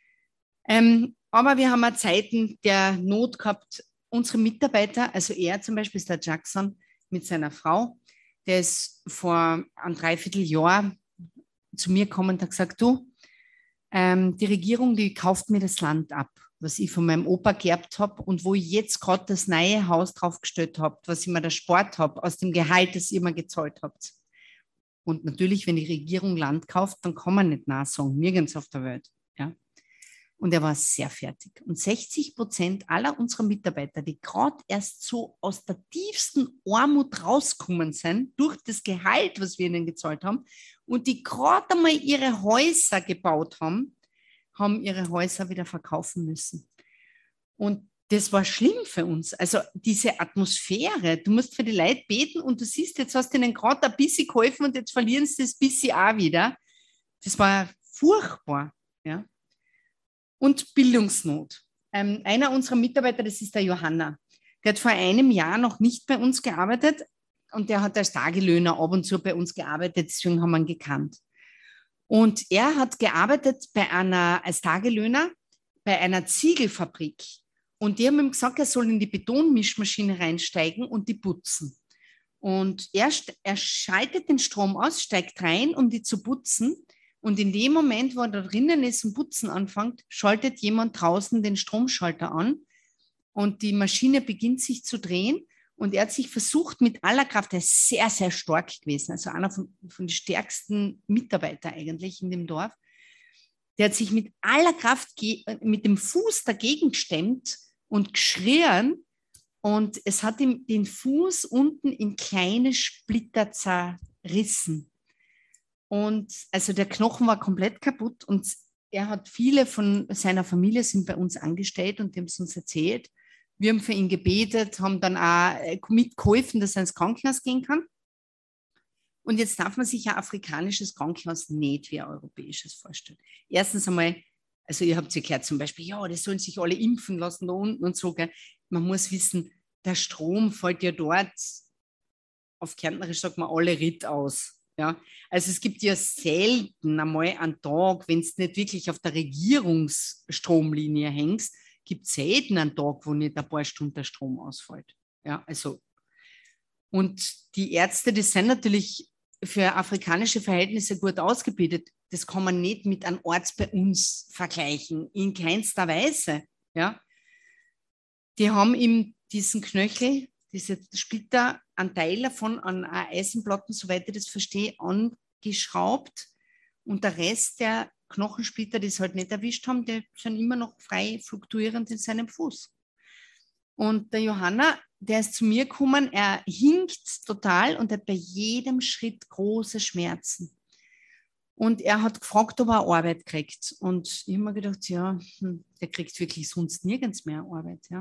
Aber wir haben auch Zeiten der Not gehabt. Unsere Mitarbeiter, also er zum Beispiel ist der Jackson mit seiner Frau, der ist vor einem Dreivierteljahr zu mir gekommen und hat gesagt, du, die Regierung, die kauft mir das Land ab, was ich von meinem Opa geerbt habe und wo ich jetzt gerade das neue Haus draufgestellt habe, was ich mir da Sport habe, aus dem Gehalt, das ihr mir gezahlt habt. Und natürlich, wenn die Regierung Land kauft, dann kann man nicht nachsagen, nirgends auf der Welt. Ja. Und er war sehr fertig. Und 60% aller unserer Mitarbeiter, die gerade erst so aus der tiefsten Armut rausgekommen sind, durch das Gehalt, was wir ihnen gezahlt haben, und die gerade einmal ihre Häuser gebaut haben, haben ihre Häuser wieder verkaufen müssen. Und das war schlimm für uns. Also diese Atmosphäre, du musst für die Leute beten und du siehst, jetzt hast du ihnen gerade ein bisschen geholfen und jetzt verlieren sie das bisschen auch wieder. Das war furchtbar. Ja. Und Bildungsnot. Einer unserer Mitarbeiter, das ist der Johanna. Der hat vor einem Jahr noch nicht bei uns gearbeitet und der hat als Tagelöhner ab und zu bei uns gearbeitet, deswegen haben wir ihn gekannt. Und er hat gearbeitet als Tagelöhner bei einer Ziegelfabrik. Und die haben ihm gesagt, er soll in die Betonmischmaschine reinsteigen und die putzen. Und er schaltet den Strom aus, steigt rein, um die zu putzen. Und in dem Moment, wo er da drinnen ist und putzen anfängt, schaltet jemand draußen den Stromschalter an und die Maschine beginnt sich zu drehen. Und er hat sich versucht mit aller Kraft, er ist sehr, sehr stark gewesen, also einer von den stärksten Mitarbeitern eigentlich in dem Dorf. Der hat sich mit aller Kraft mit dem Fuß dagegen gestemmt und geschrien. Und es hat ihm den Fuß unten in kleine Splitter zerrissen. Und also der Knochen war komplett kaputt und er hat viele von seiner Familie sind bei uns angestellt und die haben es uns erzählt. Wir haben für ihn gebetet, haben dann auch mitgeholfen, dass er ins Krankenhaus gehen kann. Und jetzt darf man sich ein afrikanisches Krankenhaus nicht wie ein europäisches vorstellen. Erstens einmal, also ihr habt ja gehört zum Beispiel, ja, das sollen sich alle impfen lassen da unten und so. Gell? Man muss wissen, der Strom fällt ja dort, auf Kärntnerisch sagt man, alle Ritt aus. Ja? Also es gibt ja selten einmal einen Tag, wenn es nicht wirklich auf der Regierungsstromlinie hängst, gibt es selten einen Tag, wo nicht ein paar Stunden der Strom ausfällt. Ja, also. Und die Ärzte, die sind natürlich für afrikanische Verhältnisse gut ausgebildet. Das kann man nicht mit einem Arzt bei uns vergleichen, in keinster Weise. Ja? Die haben ihm diesen Knöchel, diese Splitter, einen Teil davon an Eisenplatten, soweit ich das verstehe, angeschraubt und der Rest der Knochensplitter, die es halt nicht erwischt haben, die sind immer noch frei fluktuierend in seinem Fuß. Und der Johanna, der ist zu mir gekommen, er hinkt total und hat bei jedem Schritt große Schmerzen. Und er hat gefragt, ob er Arbeit kriegt. Und ich habe mir gedacht, ja, der kriegt wirklich sonst nirgends mehr Arbeit. Ja.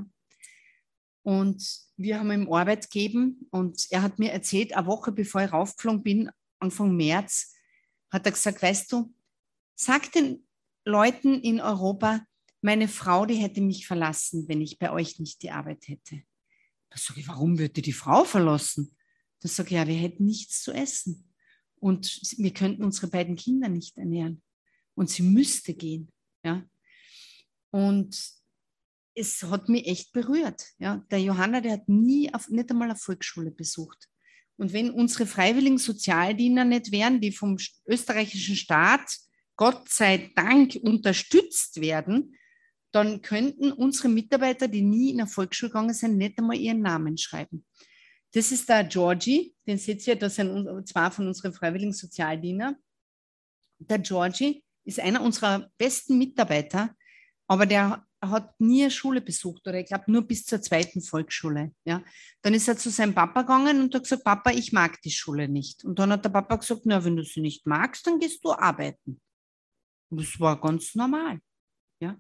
Und wir haben ihm Arbeit gegeben und er hat mir erzählt, eine Woche bevor ich raufgeflogen bin, Anfang März, hat er gesagt, weißt du, sag den Leuten in Europa, meine Frau, die hätte mich verlassen, wenn ich bei euch nicht die Arbeit hätte. Da sage ich, warum würde die Frau verlassen? Da sage ich, ja, wir hätten nichts zu essen. Und wir könnten unsere beiden Kinder nicht ernähren. Und sie müsste gehen. Ja? Und es hat mich echt berührt. Ja? Der Johanna, der hat nicht einmal eine Volksschule besucht. Und wenn unsere freiwilligen Sozialdiener nicht wären, die vom österreichischen Staat Gott sei Dank unterstützt werden, dann könnten unsere Mitarbeiter, die nie in der Volksschule gegangen sind, nicht einmal ihren Namen schreiben. Das ist der Georgie, den seht ihr, das sind zwei von unseren freiwilligen Sozialdienern. Der Georgie ist einer unserer besten Mitarbeiter, aber der hat nie eine Schule besucht oder ich glaube nur bis zur 2. Volksschule. Ja. Dann ist er zu seinem Papa gegangen und hat gesagt, Papa, ich mag die Schule nicht. Und dann hat der Papa gesagt, na, wenn du sie nicht magst, dann gehst du arbeiten. Und das war ganz normal. Ja.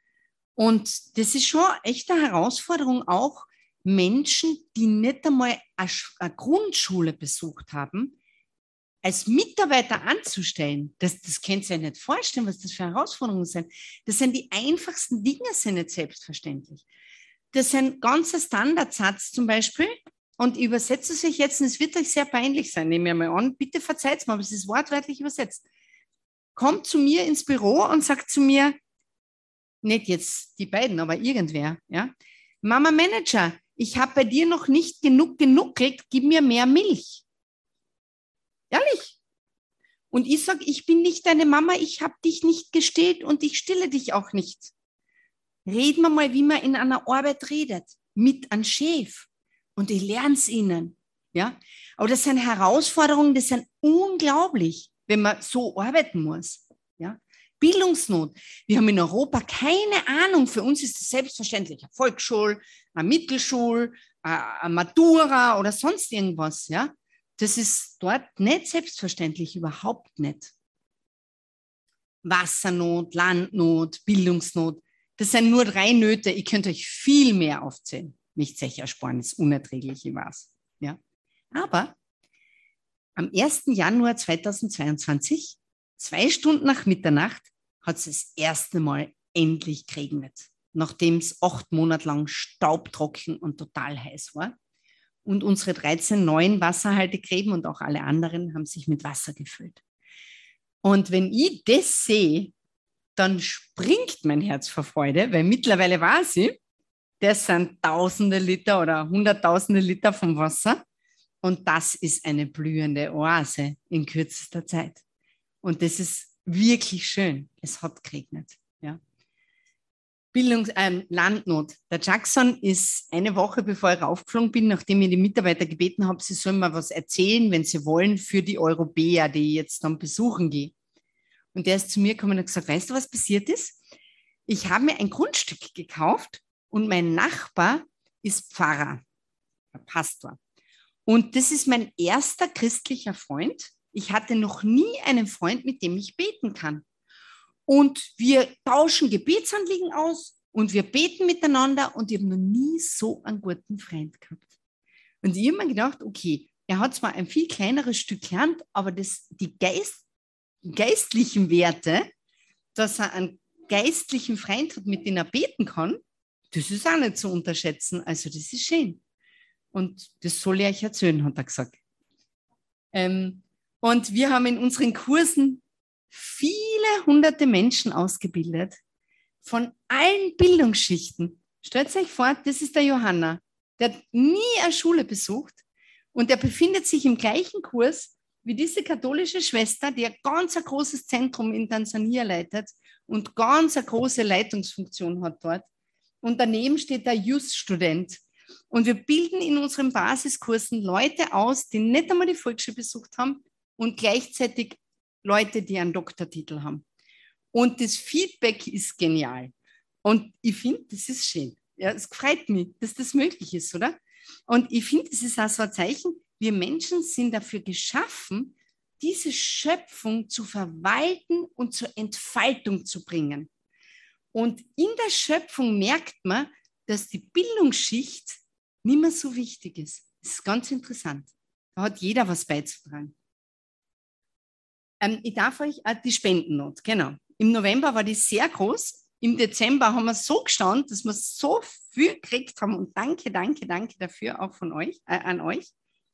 Und das ist schon echt eine Herausforderung, auch Menschen, die nicht einmal eine Grundschule besucht haben, als Mitarbeiter anzustellen. Das könnt ihr euch nicht vorstellen, was das für Herausforderungen sind. Das sind die einfachsten Dinge, sind nicht selbstverständlich. Das ist ein ganzer Standardsatz zum Beispiel. Und ich übersetze es euch jetzt, und es wird euch sehr peinlich sein, nehme ich mal an. Bitte verzeiht mir, aber es ist wortwörtlich übersetzt. Kommt zu mir ins Büro und sagt zu mir, nicht jetzt die beiden, aber irgendwer, ja, Mama Manager, ich habe bei dir noch nicht genug genuckelt, gib mir mehr Milch. Ehrlich. Und ich sage, ich bin nicht deine Mama, ich habe dich nicht gestillt und ich stille dich auch nicht. Reden wir mal, wie man in einer Arbeit redet, mit einem Chef. Und ich lerne es ihnen. Ja? Aber das sind Herausforderungen, das sind unglaublich, wenn man so arbeiten muss. Ja? Bildungsnot. Wir haben in Europa keine Ahnung. Für uns ist es selbstverständlich. Eine Volksschule, eine Mittelschule, eine Matura oder sonst irgendwas. Ja? Das ist dort nicht selbstverständlich, überhaupt nicht. Wassernot, Landnot, Bildungsnot. Das sind nur 3 Nöte. Ich könnte euch viel mehr aufzählen. Nicht sicher sparen, ist unerträglich, ich weiß. Ja? Aber am 1. Januar 2022, 2 Stunden nach Mitternacht, hat es das erste Mal endlich geregnet. nachdem es 8 Monate lang staubtrocken und total heiß war. Und unsere 13 neuen Wasserhaltegräben und auch alle anderen haben sich mit Wasser gefüllt. Und wenn ich das sehe, dann springt mein Herz vor Freude, weil mittlerweile weiß ich, das sind Tausende Liter oder Hunderttausende Liter vom Wasser. Und das ist eine blühende Oase in kürzester Zeit. Und das ist wirklich schön. Es hat geregnet. Ja. Landnot. Der Jackson ist eine Woche, bevor ich raufgeflogen bin, nachdem ich die Mitarbeiter gebeten habe, sie sollen mal was erzählen, wenn sie wollen, für die Europäer, die ich jetzt dann besuchen gehe. Und der ist zu mir gekommen und hat gesagt, weißt du, was passiert ist? Ich habe mir ein Grundstück gekauft und mein Nachbar ist Pfarrer, Pastor. Und das ist mein erster christlicher Freund. Ich hatte noch nie einen Freund, mit dem ich beten kann. Und wir tauschen Gebetsanliegen aus und wir beten miteinander und ich habe noch nie so einen guten Freund gehabt. Und ich habe mir gedacht, okay, er hat zwar ein viel kleineres Stück Land, aber die geistlichen Werte, dass er einen geistlichen Freund hat, mit dem er beten kann, das ist auch nicht zu unterschätzen. Also das ist schön. Und das soll ich euch erzählen, hat er gesagt. Und wir haben in unseren Kursen viele hunderte Menschen ausgebildet, von allen Bildungsschichten. Stellt euch vor, das ist der Johanna. Der hat nie eine Schule besucht und der befindet sich im gleichen Kurs wie diese katholische Schwester, die ein ganz ein großes Zentrum in Tansania leitet und ganz eine große Leitungsfunktion hat dort. Und daneben steht der Just-Student. Und wir bilden in unseren Basiskursen Leute aus, die nicht einmal die Volksschule besucht haben und gleichzeitig Leute, die einen Doktortitel haben. Und das Feedback ist genial. Und ich finde, das ist schön. Ja, es freut mich, dass das möglich ist, oder? Und ich finde, es ist auch so ein Zeichen, wir Menschen sind dafür geschaffen, diese Schöpfung zu verwalten und zur Entfaltung zu bringen. Und in der Schöpfung merkt man, dass die Bildungsschicht nicht mehr so wichtig ist. Das ist ganz interessant. Da hat jeder was beizutragen. Ich darf euch die Spendennot, genau. Im November war die sehr groß. Im Dezember haben wir so gestaunt, dass wir so viel gekriegt haben. Und danke dafür auch von euch, an euch.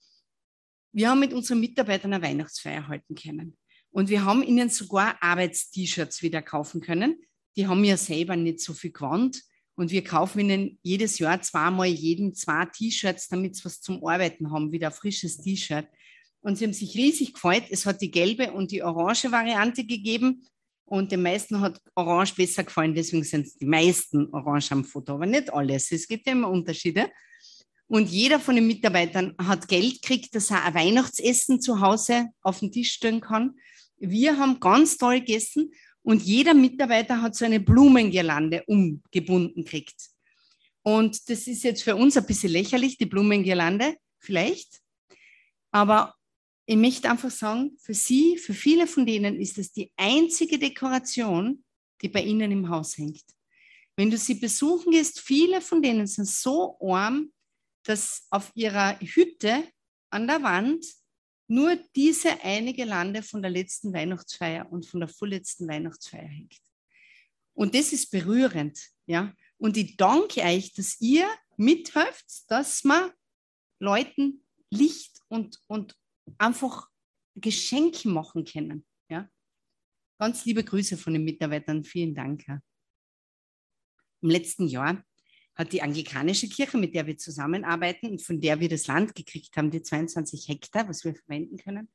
Wir haben mit unseren Mitarbeitern eine Weihnachtsfeier halten können. Und wir haben ihnen sogar Arbeitst-T-Shirts wieder kaufen können. Die haben ja selber nicht so viel gewandt. Und wir kaufen ihnen jedes Jahr zweimal jedem 2 T-Shirts, damit sie was zum Arbeiten haben, wieder ein frisches T-Shirt. Und sie haben sich riesig gefreut. Es hat die gelbe und die orange Variante gegeben. Und den meisten hat orange besser gefallen. Deswegen sind es die meisten orange am Foto, aber nicht alles. Es gibt ja immer Unterschiede. Und jeder von den Mitarbeitern hat Geld gekriegt, dass er ein Weihnachtsessen zu Hause auf den Tisch stellen kann. Wir haben ganz toll gegessen und jeder Mitarbeiter hat so eine Blumengirlande umgebunden gekriegt. Und das ist jetzt für uns ein bisschen lächerlich, die Blumengirlande, vielleicht. Aber ich möchte einfach sagen, für Sie, für viele von denen ist es die einzige Dekoration, die bei Ihnen im Haus hängt. Wenn du sie besuchen gehst, viele von denen sind so arm, dass auf ihrer Hütte an der Wand nur diese eine Girlande von der letzten Weihnachtsfeier und von der vorletzten Weihnachtsfeier hängt. Und das ist berührend. Ja? Und ich danke euch, dass ihr mithelft, dass man Leuten Licht und einfach Geschenke machen können. Ja? Ganz liebe Grüße von den Mitarbeitern. Vielen Dank. Ja. Im letzten Jahr hat die anglikanische Kirche, mit der wir zusammenarbeiten und von der wir das Land gekriegt haben, die 22 Hektar, was wir verwenden können,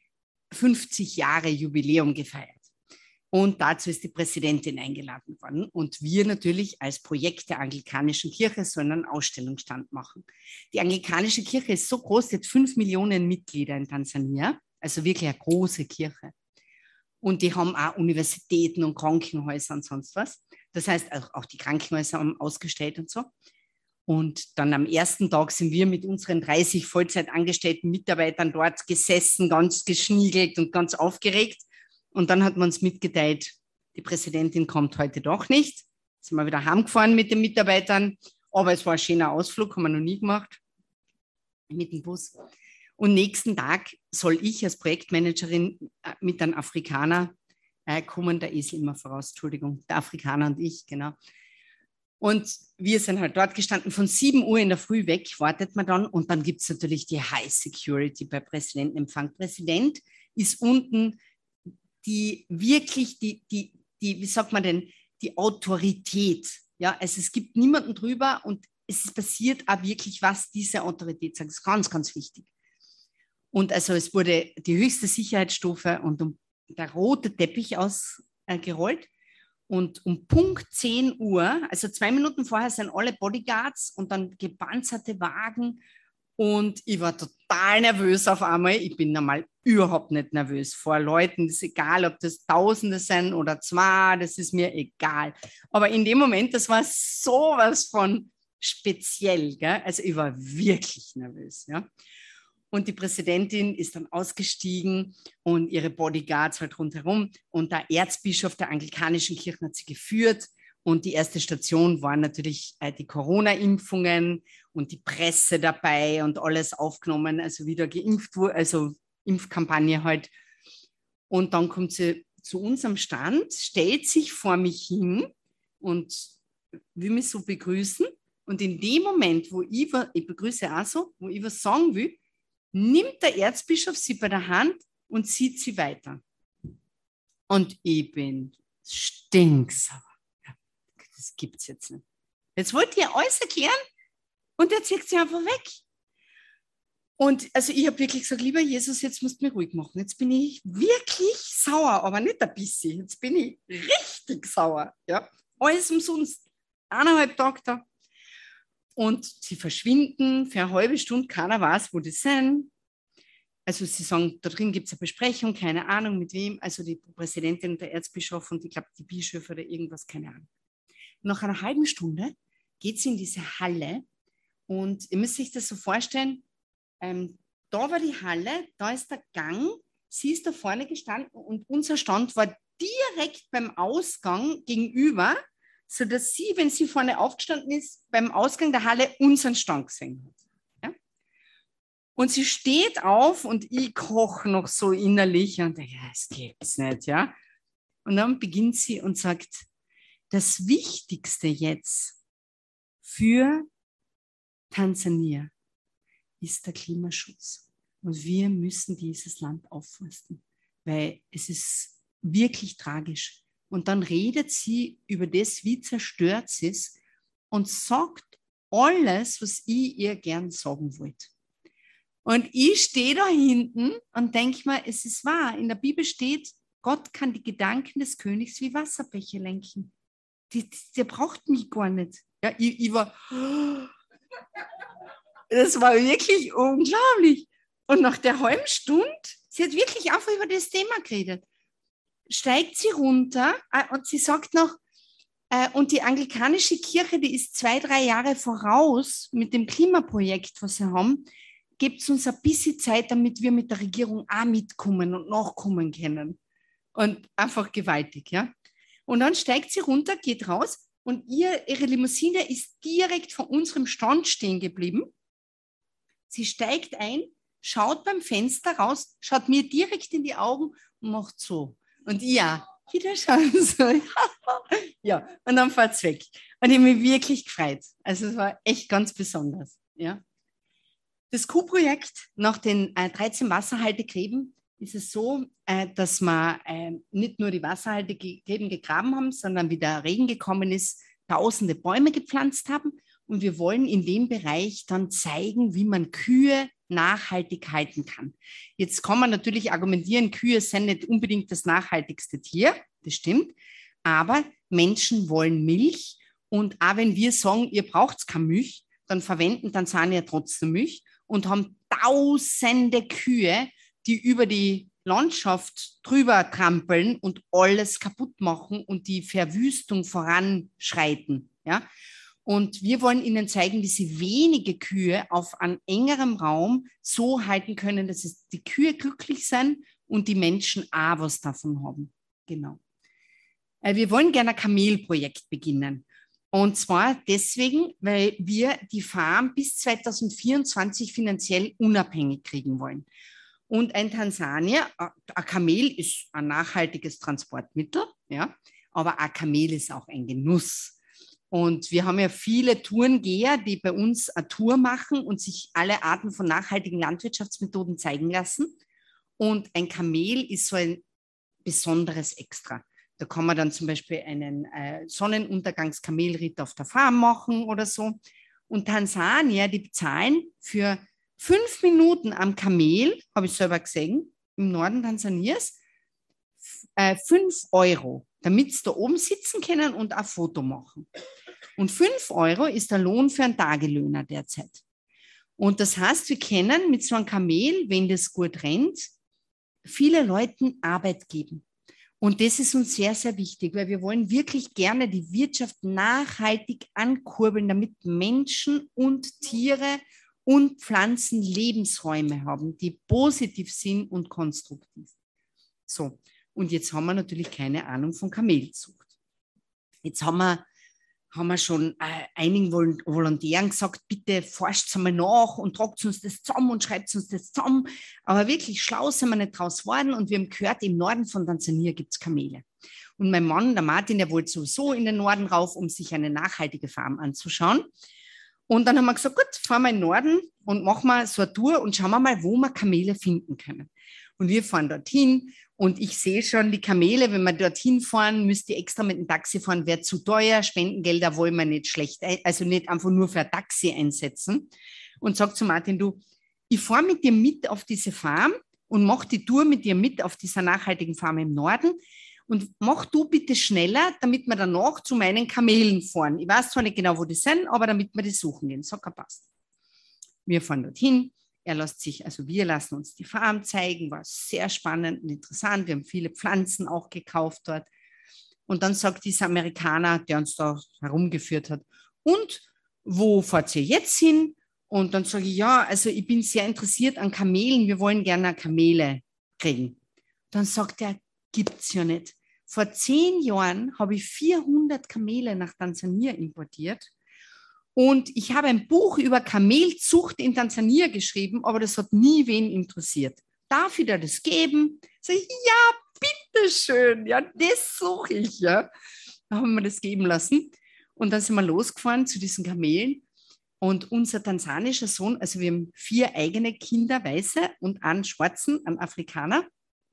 50 Jahre Jubiläum gefeiert. Und dazu ist die Präsidentin eingeladen worden. Und wir natürlich als Projekt der anglikanischen Kirche sollen einen Ausstellungsstand machen. Die anglikanische Kirche ist so groß, die hat 5 Millionen Mitglieder in Tansania, also wirklich eine große Kirche. Und die haben auch Universitäten und Krankenhäuser und sonst was. Das heißt, auch die Krankenhäuser haben ausgestellt und so. Und dann am ersten Tag sind wir mit unseren 30 Vollzeitangestellten Mitarbeitern dort gesessen, ganz geschniegelt und ganz aufgeregt. Und dann hat man uns mitgeteilt, die Präsidentin kommt heute doch nicht. Sind wir wieder heimgefahren mit den Mitarbeitern. Aber es war ein schöner Ausflug, haben wir noch nie gemacht, mit dem Bus. Und nächsten Tag soll ich als Projektmanagerin mit einem Afrikaner kommen, der Esel immer voraus, Entschuldigung, der Afrikaner und ich, genau. Und wir sind halt dort gestanden, von 7 Uhr in der Früh weg, wartet man dann. Und dann gibt es natürlich die High Security bei Präsidentenempfang. Präsident ist unten die wirklich, wie sagt man denn, die Autorität. Ja, also es gibt niemanden drüber und es passiert auch wirklich, was diese Autorität sagt. Das ist ganz, ganz wichtig. Und also es wurde die höchste Sicherheitsstufe und der rote Teppich ausgerollt. Und um Punkt 10 Uhr, also 2 Minuten vorher, sind alle Bodyguards und dann gepanzerte Wagen. Und ich war total nervös auf einmal. Ich bin normal überhaupt nicht nervös vor Leuten. Das ist egal, ob das Tausende sind oder 2, das ist mir egal. Aber in dem Moment, das war sowas von speziell. Gell? Also ich war wirklich nervös. Ja? Und die Präsidentin ist dann ausgestiegen und ihre Bodyguards halt rundherum. Und der Erzbischof der anglikanischen Kirche hat sie geführt. Und die erste Station waren natürlich die Corona-Impfungen und die Presse dabei und alles aufgenommen, also wieder geimpft wurde, also Impfkampagne halt. Und dann kommt sie zu uns am Stand, stellt sich vor mich hin und will mich so begrüßen. Und in dem Moment, wo ich begrüße auch so, wo ich was sagen will, nimmt der Erzbischof sie bei der Hand und zieht sie weiter. Und ich bin stinksauer. Das gibt es jetzt nicht. Jetzt wollt ihr alles erklären und er zieht sie einfach weg. Und also ich habe wirklich gesagt, lieber Jesus, jetzt musst du mich ruhig machen. Jetzt bin ich wirklich sauer, aber nicht ein bisschen. Jetzt bin ich richtig sauer. Ja? Alles umsonst. 1,5 Tage da. Und sie verschwinden für eine halbe Stunde, keiner weiß, wo die sind. Also sie sagen, da drin gibt es eine Besprechung, keine Ahnung mit wem, also die Präsidentin und der Erzbischof und ich glaube die Bischöfe oder irgendwas, keine Ahnung. Nach einer halben Stunde geht sie in diese Halle und ihr müsst euch das so vorstellen, da war die Halle, da ist der Gang, sie ist da vorne gestanden und unser Stand war direkt beim Ausgang gegenüber, sodass sie, wenn sie vorne aufgestanden ist, beim Ausgang der Halle unseren Stand gesehen hat. Ja? Und sie steht auf und ich koche noch so innerlich und denke, ja, das gibt's nicht. Ja? Und dann beginnt sie und sagt, das Wichtigste jetzt für Tansania ist der Klimaschutz. Und wir müssen dieses Land aufforsten, weil es ist wirklich tragisch. Und dann redet sie über das, wie zerstört sie ist und sagt alles, was ich ihr gern sagen wollte. Und ich stehe da hinten und denke mir, es ist wahr. In der Bibel steht, Gott kann die Gedanken des Königs wie Wasserbecher lenken. Der braucht mich gar nicht. Ja, ich war, das war wirklich unglaublich. Und nach der halben Stunde, sie hat wirklich einfach über das Thema geredet, steigt sie runter und sie sagt noch, und die anglikanische Kirche, die ist 2, 3 Jahre voraus mit dem Klimaprojekt, was sie haben, gibt es uns ein bisschen Zeit, damit wir mit der Regierung auch mitkommen und nachkommen können. Und einfach gewaltig, ja. Und dann steigt sie runter, geht raus und ihre Limousine ist direkt vor unserem Stand stehen geblieben. Sie steigt ein, schaut beim Fenster raus, schaut mir direkt in die Augen und macht so. Und ja, wieder schauen so. Ja, und dann fährt es weg. Und ich habe mich wirklich gefreut. Also es war echt ganz besonders. Ja. Das Q-Projekt nach den 13 Wasserhaltegräben ist es so, dass wir nicht nur die Wasserhaltegräben gegraben haben, sondern wie der Regen gekommen ist, tausende Bäume gepflanzt haben. Und wir wollen in dem Bereich dann zeigen, wie man Kühe nachhaltig halten kann. Jetzt kann man natürlich argumentieren, Kühe sind nicht unbedingt das nachhaltigste Tier, das stimmt, aber Menschen wollen Milch und auch wenn wir sagen, ihr braucht keine Milch, dann verwenden Tansanier trotzdem Milch und haben tausende Kühe, die über die Landschaft drüber trampeln und alles kaputt machen und die Verwüstung voranschreiten. Ja? Und wir wollen ihnen zeigen, wie sie wenige Kühe auf einem engeren Raum so halten können, dass die Kühe glücklich sind und die Menschen auch was davon haben. Genau. Wir wollen gerne ein Kamelprojekt beginnen. Und zwar deswegen, weil wir die Farm bis 2024 finanziell unabhängig kriegen wollen. Und ein Tansanier, ein Kamel ist ein nachhaltiges Transportmittel, ja, aber ein Kamel ist auch ein Genuss. Und wir haben ja viele Tourengeher, die bei uns eine Tour machen und sich alle Arten von nachhaltigen Landwirtschaftsmethoden zeigen lassen. Und ein Kamel ist so ein besonderes Extra. Da kann man dann zum Beispiel einen Sonnenuntergangskamelritt auf der Farm machen oder so. Und Tansanier, die bezahlen für 5 Minuten am Kamel, habe ich selber gesehen, im Norden Tansanias, 5 Euro, damit sie da oben sitzen können und ein Foto machen. Und 5 Euro ist der Lohn für einen Tagelöhner derzeit. Und das heißt, wir können mit so einem Kamel, wenn das gut rennt, viele Leuten Arbeit geben. Und das ist uns sehr, sehr wichtig, weil wir wollen wirklich gerne die Wirtschaft nachhaltig ankurbeln, damit Menschen und Tiere und Pflanzen Lebensräume haben, die positiv sind und konstruktiv. So, und jetzt haben wir natürlich keine Ahnung von Kamelzucht. Jetzt haben wir schon einigen Volontären gesagt, bitte forscht einmal nach und tragt uns das zusammen und schreibt uns das zusammen. Aber wirklich schlau sind wir nicht draus geworden und wir haben gehört, im Norden von Tansania gibt es Kamele. Und mein Mann, der Martin, der wollte sowieso in den Norden rauf, um sich eine nachhaltige Farm anzuschauen. Und dann haben wir gesagt, gut, fahren wir in den Norden und machen wir so eine Tour und schauen wir mal, wo wir Kamele finden können. Und wir fahren dorthin und ich sehe schon die Kamele, wenn wir dorthin fahren, müsst ihr extra mit dem Taxi fahren, wäre zu teuer, Spendengelder wollen wir nicht schlecht, also nicht einfach nur für ein Taxi einsetzen. Und sagt zu Martin, du, ich fahre mit dir mit auf diese Farm und mach die Tour mit dir mit auf dieser nachhaltigen Farm im Norden und mach du bitte schneller, damit wir danach zu meinen Kamelen fahren. Ich weiß zwar nicht genau, wo die sind, aber damit wir die suchen gehen. Sag, passt. Wir fahren dorthin. Wir lassen uns die Farm zeigen, war sehr spannend und interessant. Wir haben viele Pflanzen auch gekauft dort. Und dann sagt dieser Amerikaner, der uns da herumgeführt hat, und wo fahrt ihr jetzt hin? Und dann sage ich, ja, also ich bin sehr interessiert an Kamelen, wir wollen gerne Kamele kriegen. Dann sagt er, gibt's ja nicht. Vor 10 Jahren habe ich 400 Kamele nach Tansania importiert. Und ich habe ein Buch über Kamelzucht in Tansania geschrieben, aber das hat nie wen interessiert. Darf ich dir das geben? Sag ich, ja, bitteschön, ja, das suche ich, ja. Da haben wir das geben lassen. Und dann sind wir losgefahren zu diesen Kamelen. Und unser tansanischer Sohn, also wir haben 4 eigene Kinder, Weiße und einen Schwarzen, einen Afrikaner,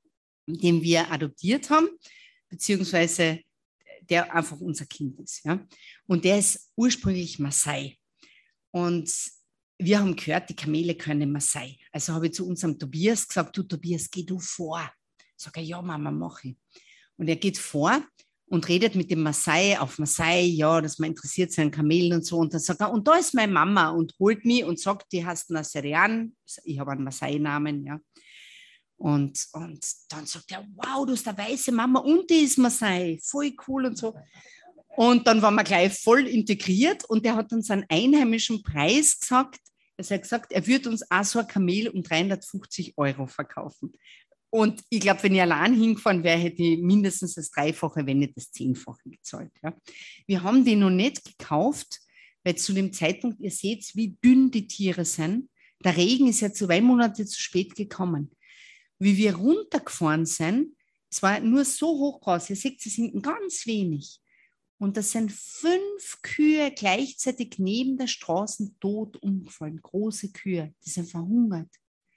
den wir adoptiert haben, beziehungsweise der einfach unser Kind ist. Ja? Und der ist ursprünglich Maasai. Und wir haben gehört, die Kamele können Maasai. Also habe ich zu unserem Tobias gesagt, du Tobias, geh du vor. Sag ich, ja Mama, mach ich. Und er geht vor und redet mit dem Maasai auf Maasai, ja, dass man interessiert sein an Kamelen und so. Und dann sagt er, und da ist meine Mama und holt mich und sagt, die heißt Naserian. Ich habe einen Maasai-Namen, ja. Und dann sagt er, wow, du hast eine weiße Mama und die ist Maasai, voll cool und so. Und dann waren wir gleich voll integriert und der hat uns einen einheimischen Preis gesagt. Er hat gesagt, er würde uns auch so ein Kamel um 350 € verkaufen. Und ich glaube, wenn ich allein hingefahren wäre, hätte ich mindestens das 3-fache, wenn nicht das 10-fache gezahlt. Ja. Wir haben die noch nicht gekauft, weil zu dem Zeitpunkt, ihr seht, wie dünn die Tiere sind. Der Regen ist ja 2 Monate zu spät gekommen. Wie wir runtergefahren sind, es war nur so hochgraus, ihr seht, sie sind ganz wenig. Und das sind 5 Kühe gleichzeitig neben der Straße tot umgefallen, große Kühe, die sind verhungert.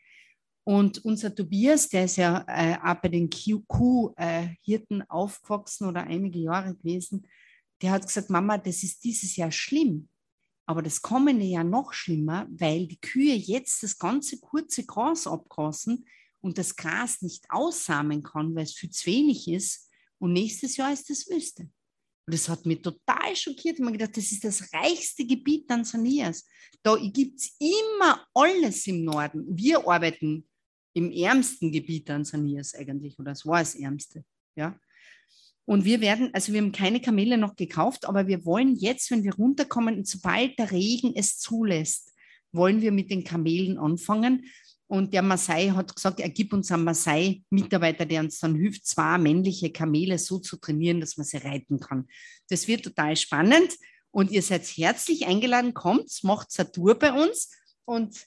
Und unser Tobias, der ist ja auch bei den Kuhhirten aufgewachsen oder einige Jahre gewesen, der hat gesagt, Mama, das ist dieses Jahr schlimm, aber das kommende Jahr noch schlimmer, weil die Kühe jetzt das ganze kurze Gras abgrasen und das Gras nicht aussamen kann, weil es viel zu wenig ist. Und nächstes Jahr ist das Wüste. Und das hat mich total schockiert. Ich habe mir gedacht, das ist das reichste Gebiet Tansanias. Da gibt es immer alles im Norden. Wir arbeiten im ärmsten Gebiet Tansanias eigentlich, oder es war das ärmste. Ja? Und wir haben keine Kamele noch gekauft, aber wir wollen jetzt, wenn wir runterkommen, und sobald der Regen es zulässt, wollen wir mit den Kamelen anfangen. Und der Maasai hat gesagt, er gibt uns einen Maasai-Mitarbeiter, der uns dann hilft, 2 männliche Kamele so zu trainieren, dass man sie reiten kann. Das wird total spannend und ihr seid herzlich eingeladen, kommt, macht eine Tour bei uns und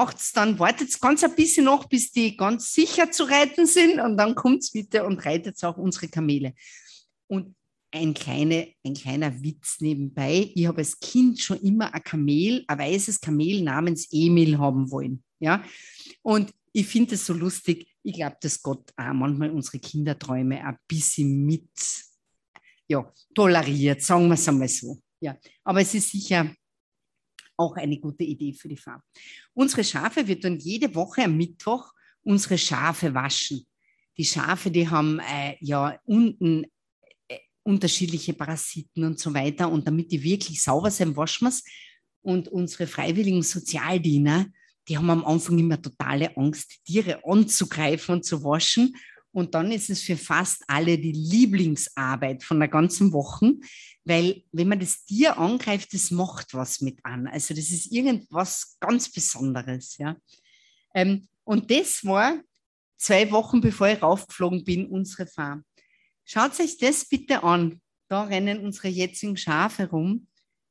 wartet ganz ein bisschen noch, bis die ganz sicher zu reiten sind und dann kommt bitte und reitet auch unsere Kamele. Und ein kleiner Witz nebenbei. Ich habe als Kind schon immer ein weißes Kamel namens Emil haben wollen. Ja? Und ich finde es so lustig. Ich glaube, dass Gott auch manchmal unsere Kinderträume ein bisschen mit toleriert, sagen wir es einmal so. Ja. Aber es ist sicher auch eine gute Idee für die Farm. Unsere Schafe, wir tun jede Woche am Mittwoch unsere Schafe waschen. Die Schafe, die haben unten unterschiedliche Parasiten und so weiter. Und damit die wirklich sauber sind, waschen wir es. Und unsere freiwilligen Sozialdiener, die haben am Anfang immer totale Angst, Tiere anzugreifen und zu waschen. Und dann ist es für fast alle die Lieblingsarbeit von der ganzen Woche, weil wenn man das Tier angreift, das macht was mit an. Also das ist irgendwas ganz Besonderes. Ja. Und das war 2 Wochen, bevor ich raufgeflogen bin, unsere Farm. Schaut euch das bitte an. Da rennen unsere jetzigen Schafe rum.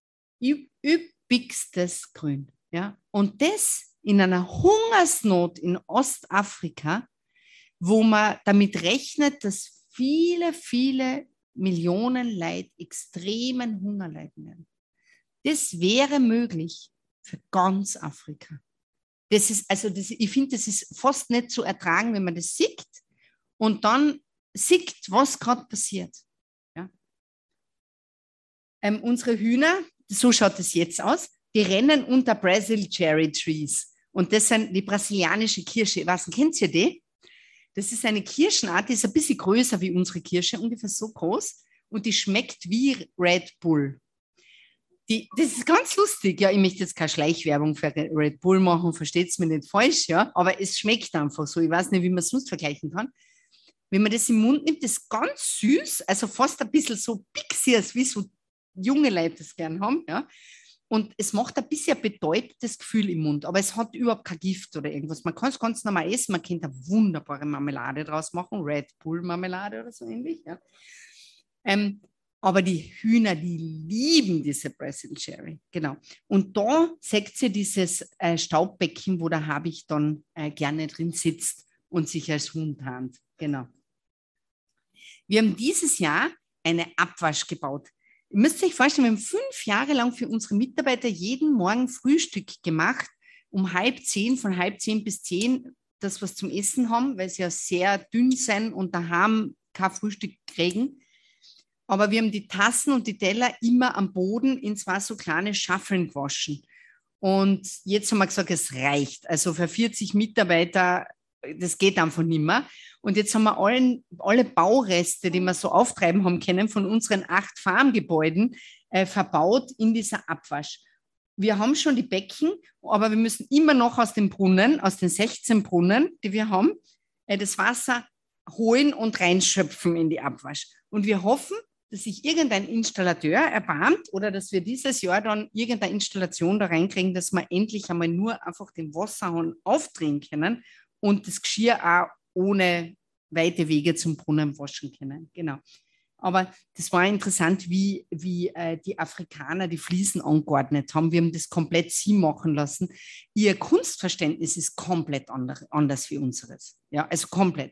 Üppigstes Grün. Ja. Und das in einer Hungersnot in Ostafrika, wo man damit rechnet, dass viele, viele Millionen Leute extremen Hunger leiden werden. Das wäre möglich für ganz Afrika. Ich finde, das ist fast nicht zu ertragen, wenn man das sieht und dann sieht, was gerade passiert. Ja? Unsere Hühner, so schaut es jetzt aus, die rennen unter Brazil Cherry Trees. Und das sind die brasilianische Kirsche. Kennt ihr die? Das ist eine Kirschenart, die ist ein bisschen größer wie unsere Kirsche, ungefähr so groß. Und die schmeckt wie Red Bull. Das ist ganz lustig. Ja, ich möchte jetzt keine Schleichwerbung für Red Bull machen, versteht es mir nicht falsch, ja, aber es schmeckt einfach so. Ich weiß nicht, wie man es sonst vergleichen kann. Wenn man das im Mund nimmt, das ist ganz süß, also fast ein bisschen so pixies, wie so junge Leute das gern haben, ja. Und es macht ein bisschen ein betäubtes Gefühl im Mund, aber es hat überhaupt kein Gift oder irgendwas. Man kann es ganz normal essen, man kann da wunderbare Marmelade draus machen, Red Bull Marmelade oder so ähnlich, ja. Aber die Hühner, die lieben diese Brazil Cherry. Genau. Und da seht ihr dieses Staubbecken, wo der Habicht dann gerne drin sitzt und sich als Hund tarnt. Genau. Wir haben dieses Jahr eine Abwasch gebaut. Ihr müsst euch vorstellen, wir haben 5 Jahre lang für unsere Mitarbeiter jeden Morgen Frühstück gemacht, um 9:30, von 9:30 bis 10, das was zum Essen haben, weil sie ja sehr dünn sind und daheim kein Frühstück kriegen. Aber wir haben die Tassen und die Teller immer am Boden in 2 so kleine Schaffeln gewaschen. Und jetzt haben wir gesagt, es reicht. Also für 40 Mitarbeiter, das geht einfach nicht mehr. Und jetzt haben wir alle Baureste, die wir so auftreiben haben können, von unseren 8 Farmgebäuden verbaut in dieser Abwasch. Wir haben schon die Becken, aber wir müssen immer noch aus den 16 Brunnen, die wir haben, das Wasser holen und reinschöpfen in die Abwasch. Und wir hoffen, dass sich irgendein Installateur erbarmt oder dass wir dieses Jahr dann irgendeine Installation da reinkriegen, dass wir endlich einmal nur einfach den Wasserhahn aufdrehen können und das Geschirr auch ohne weite Wege zum Brunnen waschen können. Genau. Aber das war interessant, wie die Afrikaner die Fliesen angeordnet haben. Wir haben das komplett sie machen lassen. Ihr Kunstverständnis ist komplett anders wie unseres. Ja, also komplett.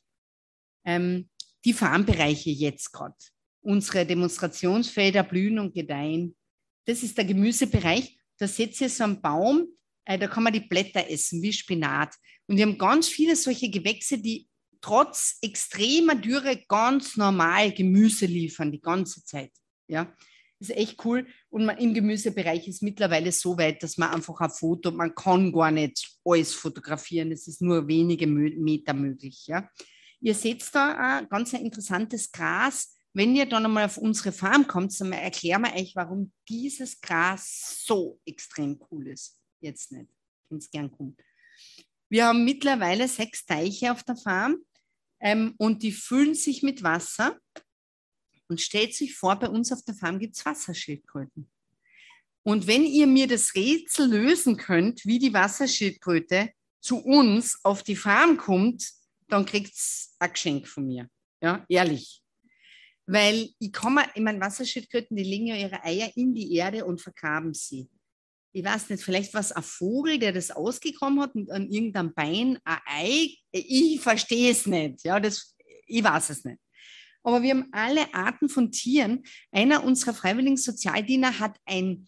Die Farmbereiche jetzt gerade. Unsere Demonstrationsfelder blühen und gedeihen. Das ist der Gemüsebereich. Da seht ihr so einen Baum, da kann man die Blätter essen, wie Spinat. Und wir haben ganz viele solche Gewächse, die trotz extremer Dürre ganz normal Gemüse liefern, die ganze Zeit. Ja, das ist echt cool. Und im Gemüsebereich ist mittlerweile so weit, dass man einfach ein Foto, man kann gar nicht alles fotografieren, es ist nur wenige Meter möglich. Ja. Ihr seht da ein ganz interessantes Gras. Wenn ihr dann einmal auf unsere Farm kommt, dann erklären wir euch, warum dieses Gras so extrem cool ist. Jetzt nicht, wenn es gern kommt. Wir haben mittlerweile 6 Teiche auf der Farm und die füllen sich mit Wasser. Und stellt sich vor, bei uns auf der Farm gibt es Wasserschildkröten. Und wenn ihr mir das Rätsel lösen könnt, wie die Wasserschildkröte zu uns auf die Farm kommt, dann kriegt es ein Geschenk von mir. Ja, ehrlich. Weil Wasserschildkröten, die legen ja ihre Eier in die Erde und vergraben sie. Ich weiß nicht, vielleicht war es ein Vogel, der das ausgekommen hat und an irgendeinem Bein ein Ei. Ich verstehe es nicht. Ja, ich weiß es nicht. aber wir haben alle Arten von Tieren. Einer unserer freiwilligen Sozialdiener hat ein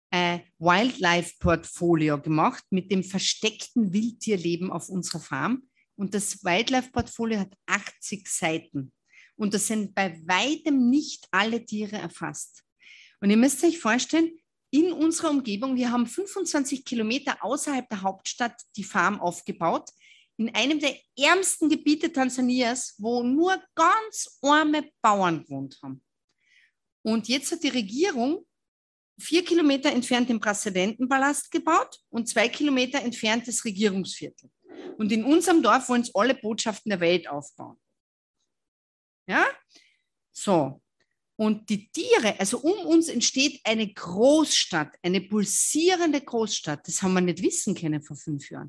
Wildlife-Portfolio gemacht mit dem versteckten Wildtierleben auf unserer Farm. Und das Wildlife-Portfolio hat 80 Seiten. Und das sind bei weitem nicht alle Tiere erfasst. Und ihr müsst euch vorstellen, in unserer Umgebung, wir haben 25 Kilometer außerhalb der Hauptstadt die Farm aufgebaut, in einem der ärmsten Gebiete Tansanias, wo nur ganz arme Bauern gewohnt haben. Und jetzt hat die Regierung 4 Kilometer entfernt den Präsidentenpalast gebaut und 2 Kilometer entfernt das Regierungsviertel. Und in unserem Dorf wollen es alle Botschaften der Welt aufbauen. Ja? So. Und die Tiere, also um uns entsteht eine Großstadt, eine pulsierende Großstadt. Das haben wir nicht wissen können vor 5 Jahren.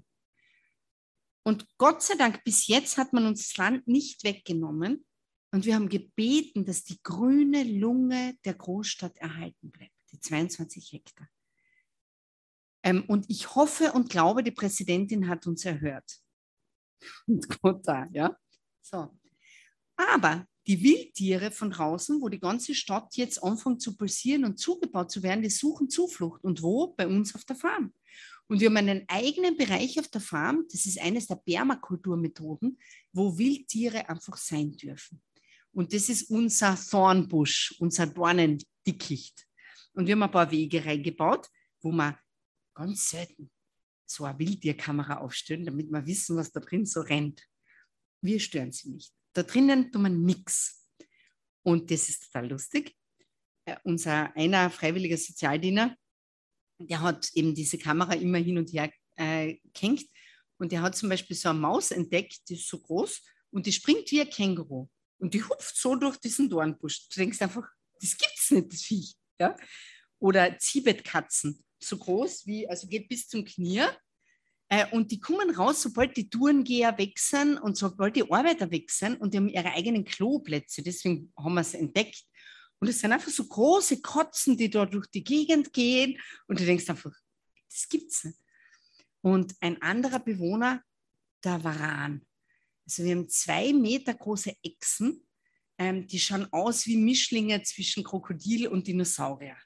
Und Gott sei Dank, bis jetzt hat man uns das Land nicht weggenommen. Und wir haben gebeten, dass die grüne Lunge der Großstadt erhalten bleibt, die 22 Hektar. Und ich hoffe und glaube, die Präsidentin hat uns erhört. Und Gott da, ja. So. Aber die Wildtiere von draußen, wo die ganze Stadt jetzt anfängt zu pulsieren und zugebaut zu werden, die suchen Zuflucht. Und wo? Bei uns auf der Farm. Und wir haben einen eigenen Bereich auf der Farm, das ist eines der Permakulturmethoden, wo Wildtiere einfach sein dürfen. Und das ist unser Thornbusch, unser Dornendickicht. Und wir haben ein paar Wege reingebaut, wo man ganz selten so eine Wildtierkamera aufstellen, damit wir wissen, was da drin so rennt. Wir stören sie nicht. Da drinnen tun wir nichts. Und das ist total lustig. Einer freiwilliger Sozialdiener, der hat eben diese Kamera immer hin und her gehängt. Und der hat zum Beispiel so eine Maus entdeckt, die ist so groß und die springt wie ein Känguru. Und die hupft so durch diesen Dornbusch. Du denkst einfach, das gibt's nicht, das Viech. Ja? Oder Zibetkatzen, so groß wie, also geht bis zum Knie. Und die kommen raus, sobald die Tourengeher weg sind und sobald die Arbeiter weg sind und die haben ihre eigenen Kloplätze. Deswegen haben wir es entdeckt. Und es sind einfach so große Kotzen, die da durch die Gegend gehen. Und du denkst einfach, das gibt's nicht. Und ein anderer Bewohner, der Varan. Also wir haben 2 Meter große Echsen, die schauen aus wie Mischlinge zwischen Krokodil und Dinosaurier.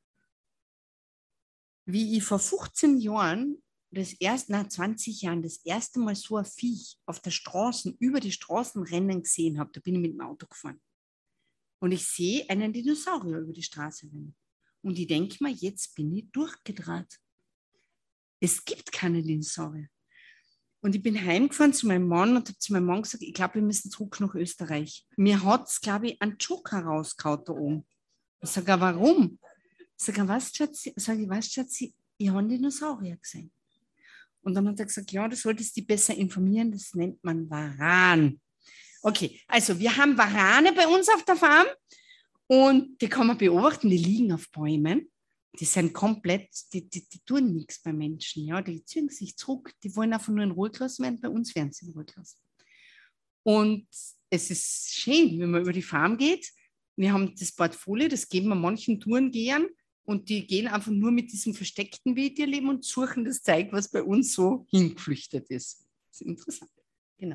Wie ich vor 15 Jahren, 20 Jahren, das erste Mal so ein Viech auf der Straße, über die Straßen rennen gesehen habe, da bin ich mit dem Auto gefahren. Und ich sehe einen Dinosaurier über die Straße rennen. Und ich denke mir, jetzt bin ich durchgedreht. Es gibt keine Dinosaurier. Und ich bin heimgefahren zu meinem Mann und habe zu meinem Mann gesagt, ich glaube, wir müssen zurück nach Österreich. Mir hat es, glaube ich, einen Joker rausgehauen da oben. Ich sage, warum? Ich sage, weißt du, Schatzi, ich habe einen Dinosaurier gesehen. Und dann hat er gesagt, ja, du solltest dich besser informieren, das nennt man Varan. Okay, also wir haben Varane bei uns auf der Farm und die kann man beobachten, die liegen auf Bäumen. Die sind komplett, die tun nichts bei Menschen, ja, die ziehen sich zurück, die wollen einfach nur in Ruhe gelassen werden, bei uns werden sie in Ruhe gelassen. Und es ist schön, wenn man über die Farm geht. Wir haben das Portfolio, das geben wir manchen Tourengehern und die gehen einfach nur mit diesem versteckten Wildtierleben und suchen das Zeug, was bei uns so hingeflüchtet ist. Das ist interessant, genau.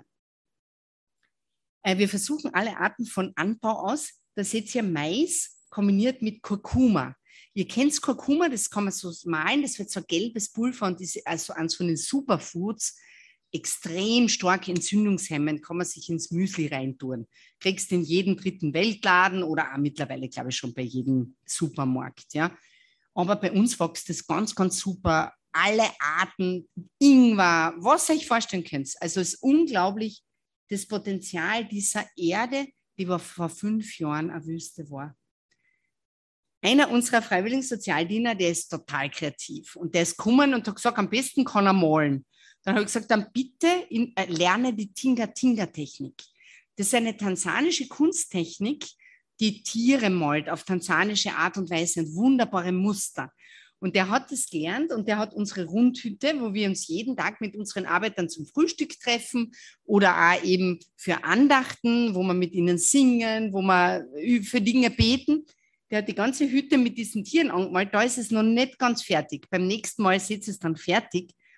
Wir versuchen alle Arten von Anbau aus. Da seht ihr Mais kombiniert mit Kurkuma. Ihr kennt Kurkuma, das kann man so malen, das wird so ein gelbes Pulver und ist also eines von den Superfoods, extrem stark entzündungshemmend, kann man sich ins Müsli reintun. Kriegst in jeden 3. Weltladen oder auch mittlerweile, glaube ich, schon bei jedem Supermarkt. Ja. Aber bei uns wächst das ganz, ganz super. Alle Arten, Ingwer, was ihr euch vorstellen könnt. Also es ist unglaublich, das Potenzial dieser Erde, die vor 5 Jahren eine Wüste war. Einer unserer freiwilligen Sozialdiener, der ist total kreativ und der ist gekommen und hat gesagt, am besten kann er malen. Dann habe ich gesagt, dann bitte lerne die Tinga-Tinga-Technik. Das ist eine tansanische Kunsttechnik, die Tiere malt auf tansanische Art und Weise und wunderbare Muster. Und der hat das gelernt und der hat unsere Rundhütte, wo wir uns jeden Tag mit unseren Arbeitern zum Frühstück treffen oder auch eben für Andachten, wo wir mit ihnen singen, wo wir für Dinge beten. Der hat die ganze Hütte mit diesen Tieren angemalt. Da ist es noch nicht ganz fertig. Beim nächsten Mal sieht es dann fertig.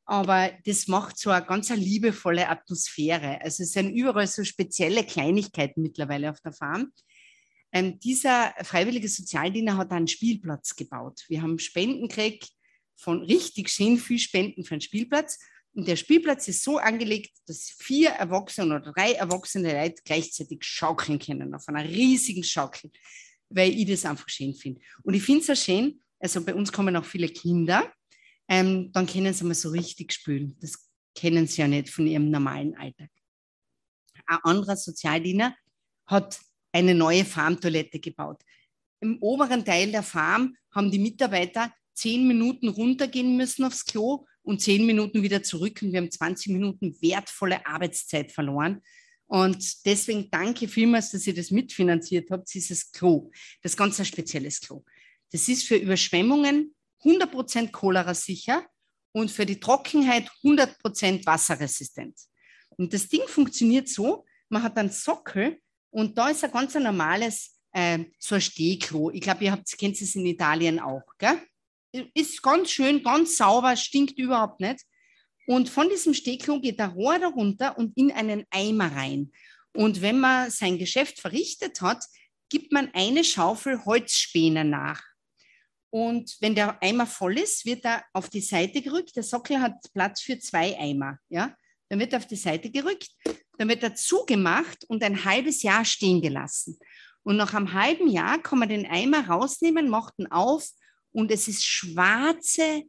aber das macht so eine ganz liebevolle Atmosphäre. Also es sind überall so spezielle Kleinigkeiten mittlerweile auf der Farm. Dieser freiwillige Sozialdiener hat einen Spielplatz gebaut. Wir haben Spenden gekriegt, von richtig schön viel Spenden für einen Spielplatz. Und der Spielplatz ist so angelegt, dass 4 Erwachsene oder 3 erwachsene Leute gleichzeitig schaukeln können auf einer riesigen Schaukel, weil ich das einfach schön finde. Und ich finde es auch schön, also bei uns kommen auch viele Kinder, dann können sie mal so richtig spielen. Das kennen sie ja nicht von ihrem normalen Alltag. Ein anderer Sozialdiener hat eine neue Farmtoilette gebaut. Im oberen Teil der Farm haben die Mitarbeiter 10 Minuten runtergehen müssen aufs Klo und 10 Minuten wieder zurück. Und wir haben 20 Minuten wertvolle Arbeitszeit verloren. Und deswegen danke vielmals, dass ihr das mitfinanziert habt, dieses Klo. Das ist ganz ein spezielles Klo. Das ist für Überschwemmungen 100% Cholera sicher und für die Trockenheit 100% wasserresistent. Und das Ding funktioniert so, man hat einen Sockel und da ist ein ganz normales, so ein Stehklo. Ich glaube, kennt es in Italien auch, gell? Ist ganz schön, ganz sauber, stinkt überhaupt nicht. Und von diesem Stehklo geht ein Rohr darunter und in einen Eimer rein. Und wenn man sein Geschäft verrichtet hat, gibt man eine Schaufel Holzspäne nach. Und wenn der Eimer voll ist, wird er auf die Seite gerückt. Der Sockel hat Platz für 2 Eimer. Ja? Dann wird er auf die Seite gerückt, dann wird er zugemacht und ein halbes Jahr stehen gelassen. Und nach einem halben Jahr kann man den Eimer rausnehmen, macht ihn auf und es ist schwarze,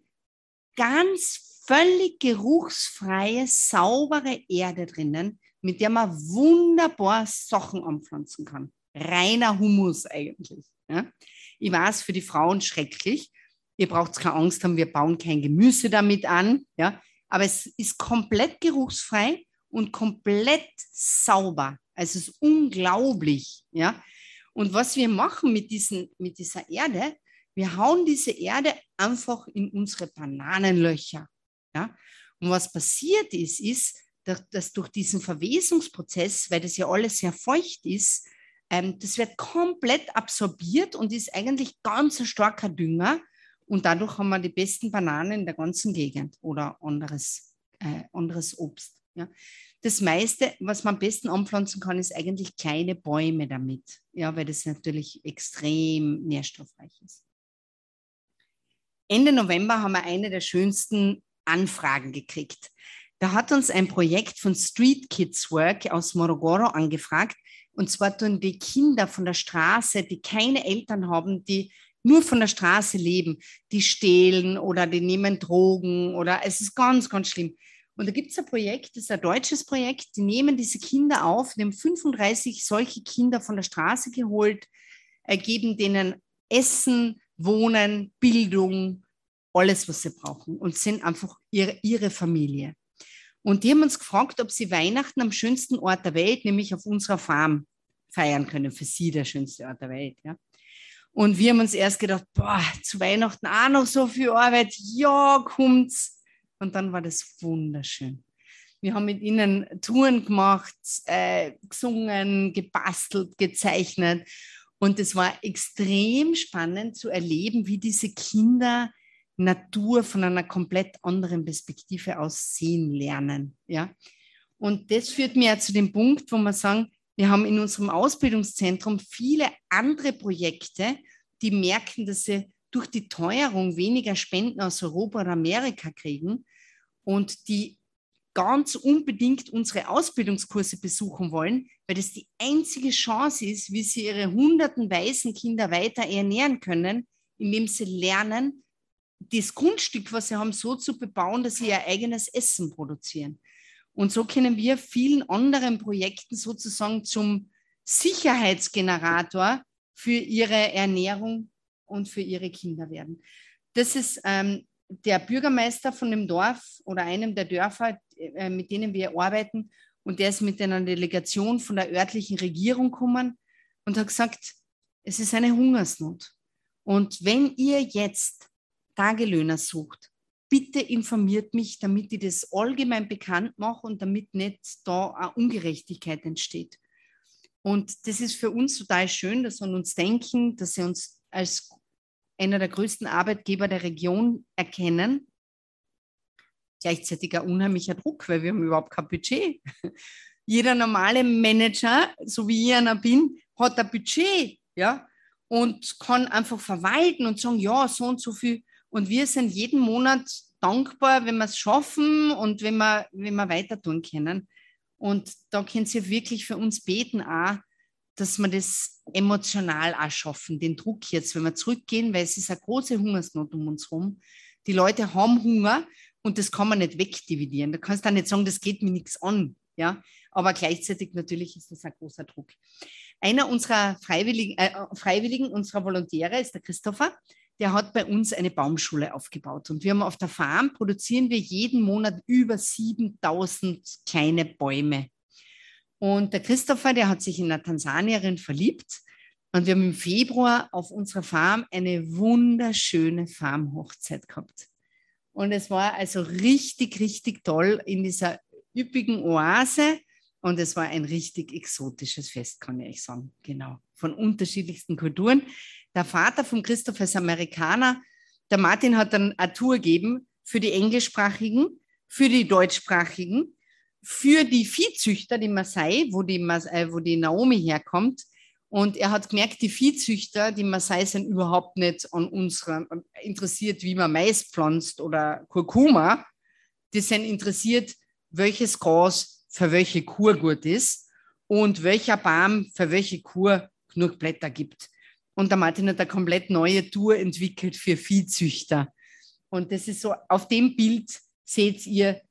ganz völlig geruchsfreie, saubere Erde drinnen, mit der man wunderbar Sachen anpflanzen kann. Reiner Humus eigentlich. Ja? Ich weiß, für die Frauen schrecklich. Ihr braucht keine Angst haben, wir bauen kein Gemüse damit an. Ja? Aber es ist komplett geruchsfrei und komplett sauber. Also es ist unglaublich. Ja? Und was wir machen mit dieser Erde, wir hauen diese Erde einfach in unsere Bananenlöcher. Ja? Und was passiert ist, dass durch diesen Verwesungsprozess, weil das ja alles sehr feucht ist, das wird komplett absorbiert und ist eigentlich ganz ein starker Dünger. Und dadurch haben wir die besten Bananen in der ganzen Gegend oder anderes Obst. Ja. Das meiste, was man am besten anpflanzen kann, ist eigentlich kleine Bäume damit, ja, weil das natürlich extrem nährstoffreich ist. Ende November haben wir eine der schönsten Anfragen gekriegt. Da hat uns ein Projekt von Street Kids Work aus Morogoro angefragt. Und zwar tun die Kinder von der Straße, die keine Eltern haben, die nur von der Straße leben, die stehlen oder die nehmen Drogen oder es ist ganz, ganz schlimm. Und da gibt es ein Projekt, das ist ein deutsches Projekt, die nehmen diese Kinder auf, die haben 35 solche Kinder von der Straße geholt, geben denen Essen, Wohnen, Bildung, alles, was sie brauchen und sind einfach ihre Familie. Und die haben uns gefragt, ob sie Weihnachten am schönsten Ort der Welt, nämlich auf unserer Farm, feiern können. Für sie der schönste Ort der Welt. Ja. Und wir haben uns erst gedacht, boah, zu Weihnachten auch noch so viel Arbeit. Ja, kommt's. Und dann war das wunderschön. Wir haben mit ihnen Touren gemacht, gesungen, gebastelt, gezeichnet. Und es war extrem spannend zu erleben, wie diese Kinder Natur von einer komplett anderen Perspektive aus sehen lernen. Ja? Und das führt mir zu dem Punkt, wo wir sagen, wir haben in unserem Ausbildungszentrum viele andere Projekte, die merken, dass sie durch die Teuerung weniger Spenden aus Europa oder Amerika kriegen und die ganz unbedingt unsere Ausbildungskurse besuchen wollen, weil das die einzige Chance ist, wie sie ihre hunderten Waisenkinder weiter ernähren können, indem sie lernen, das Grundstück, was sie haben, so zu bebauen, dass sie ihr eigenes Essen produzieren. Und so können wir vielen anderen Projekten sozusagen zum Sicherheitsgenerator für ihre Ernährung und für ihre Kinder werden. Das ist der Bürgermeister von dem Dorf oder einem der Dörfer, mit denen wir arbeiten. Und der ist mit einer Delegation von der örtlichen Regierung gekommen und hat gesagt, es ist eine Hungersnot. Und wenn ihr jetzt Tagelöhner sucht, bitte informiert mich, damit ich das allgemein bekannt mache und damit nicht da eine Ungerechtigkeit entsteht. Und das ist für uns total schön, dass sie an uns denken, dass sie uns als einer der größten Arbeitgeber der Region erkennen. gleichzeitig ein unheimlicher Druck, weil wir haben überhaupt kein Budget. Jeder normale Manager, so wie ich einer bin, hat ein Budget, ja, und kann einfach verwalten und sagen, ja, so und so viel. Und wir sind jeden Monat dankbar, wenn wir es schaffen und wenn wir weiter tun können. Und da können Sie wirklich für uns beten auch, dass wir das emotional auch schaffen, den Druck jetzt, wenn wir zurückgehen, weil es ist eine große Hungersnot um uns herum. Die Leute haben Hunger und das kann man nicht wegdividieren. Da kannst du auch nicht sagen, das geht mir nichts an. Ja? Aber gleichzeitig natürlich ist das ein großer Druck. Einer unserer Freiwilligen, unserer Volontäre ist der Christopher. Der hat bei uns eine Baumschule aufgebaut. Und wir haben auf der Farm, produzieren wir jeden Monat über 7.000 kleine Bäume. Und der Christopher, der hat sich in eine Tansanierin verliebt. Und wir haben im Februar auf unserer Farm eine wunderschöne Farmhochzeit gehabt. Und es war also richtig, richtig toll in dieser üppigen Oase. Und es war ein richtig exotisches Fest, kann ich euch sagen. Genau, von unterschiedlichsten Kulturen. Der Vater von Christopher ist Amerikaner. Der Martin hat dann eine Tour gegeben für die Englischsprachigen, für die Deutschsprachigen, für die Viehzüchter, die Maasai, wo die Naomi herkommt. Und er hat gemerkt, die Viehzüchter, die Maasai, sind überhaupt nicht an unserer interessiert, wie man Mais pflanzt oder Kurkuma. Die sind interessiert, welches Gras für welche Kur gut ist und welcher Baum für welche Kur genug Blätter gibt. Und der Martin hat eine komplett neue Tour entwickelt für Viehzüchter. Und das ist so, auf dem Bild seht ihr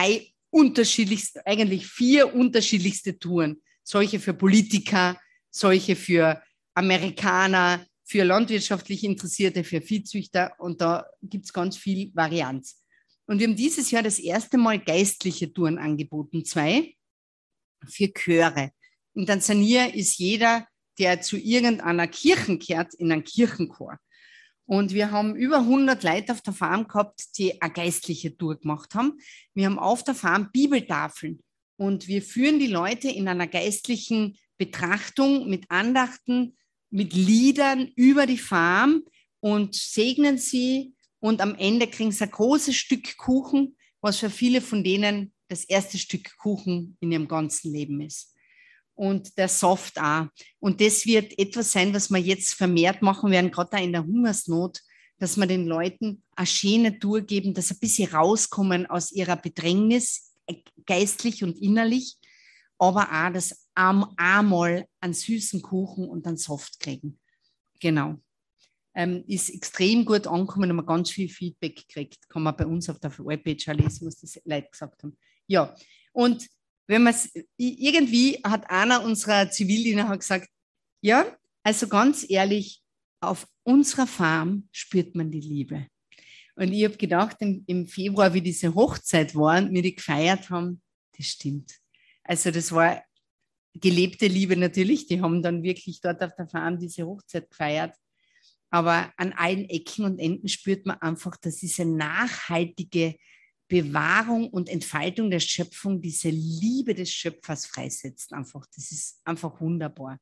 vier unterschiedlichste Touren. Solche für Politiker, solche für Amerikaner, für landwirtschaftlich Interessierte, für Viehzüchter. Und da gibt es ganz viel Varianz. Und wir haben dieses Jahr das erste Mal geistliche Touren angeboten, 2 für Chöre. In Tansania ist jeder, der zu irgendeiner Kirche gehört, in einen Kirchenchor. Und wir haben über 100 Leute auf der Farm gehabt, die eine geistliche Tour gemacht haben. Wir haben auf der Farm Bibeltafeln und wir führen die Leute in einer geistlichen Betrachtung mit Andachten, mit Liedern über die Farm und segnen sie. Und am Ende kriegen sie ein großes Stück Kuchen, was für viele von denen das erste Stück Kuchen in ihrem ganzen Leben ist. Und der Soft auch. Und das wird etwas sein, was wir jetzt vermehrt machen werden, gerade auch in der Hungersnot, dass wir den Leuten eine schöne Tour geben, dass sie ein bisschen rauskommen aus ihrer Bedrängnis, geistlich und innerlich, aber auch, dass einmal einen süßen Kuchen und einen Soft kriegen. Genau. Ist extrem gut angekommen und haben ganz viel Feedback gekriegt. Kann man bei uns auf der Webpage auch lesen, was die Leute gesagt haben. Ja, und wenn man irgendwie hat einer unserer Zivildiener gesagt, ja, also ganz ehrlich, auf unserer Farm spürt man die Liebe. Und ich habe gedacht, im Februar, wie diese Hochzeit war und wir die gefeiert haben, das stimmt. Also das war gelebte Liebe natürlich. Die haben dann wirklich dort auf der Farm diese Hochzeit gefeiert. Aber an allen Ecken und Enden spürt man einfach, dass diese nachhaltige Bewahrung und Entfaltung der Schöpfung diese Liebe des Schöpfers freisetzt. Einfach, das ist einfach wunderbar.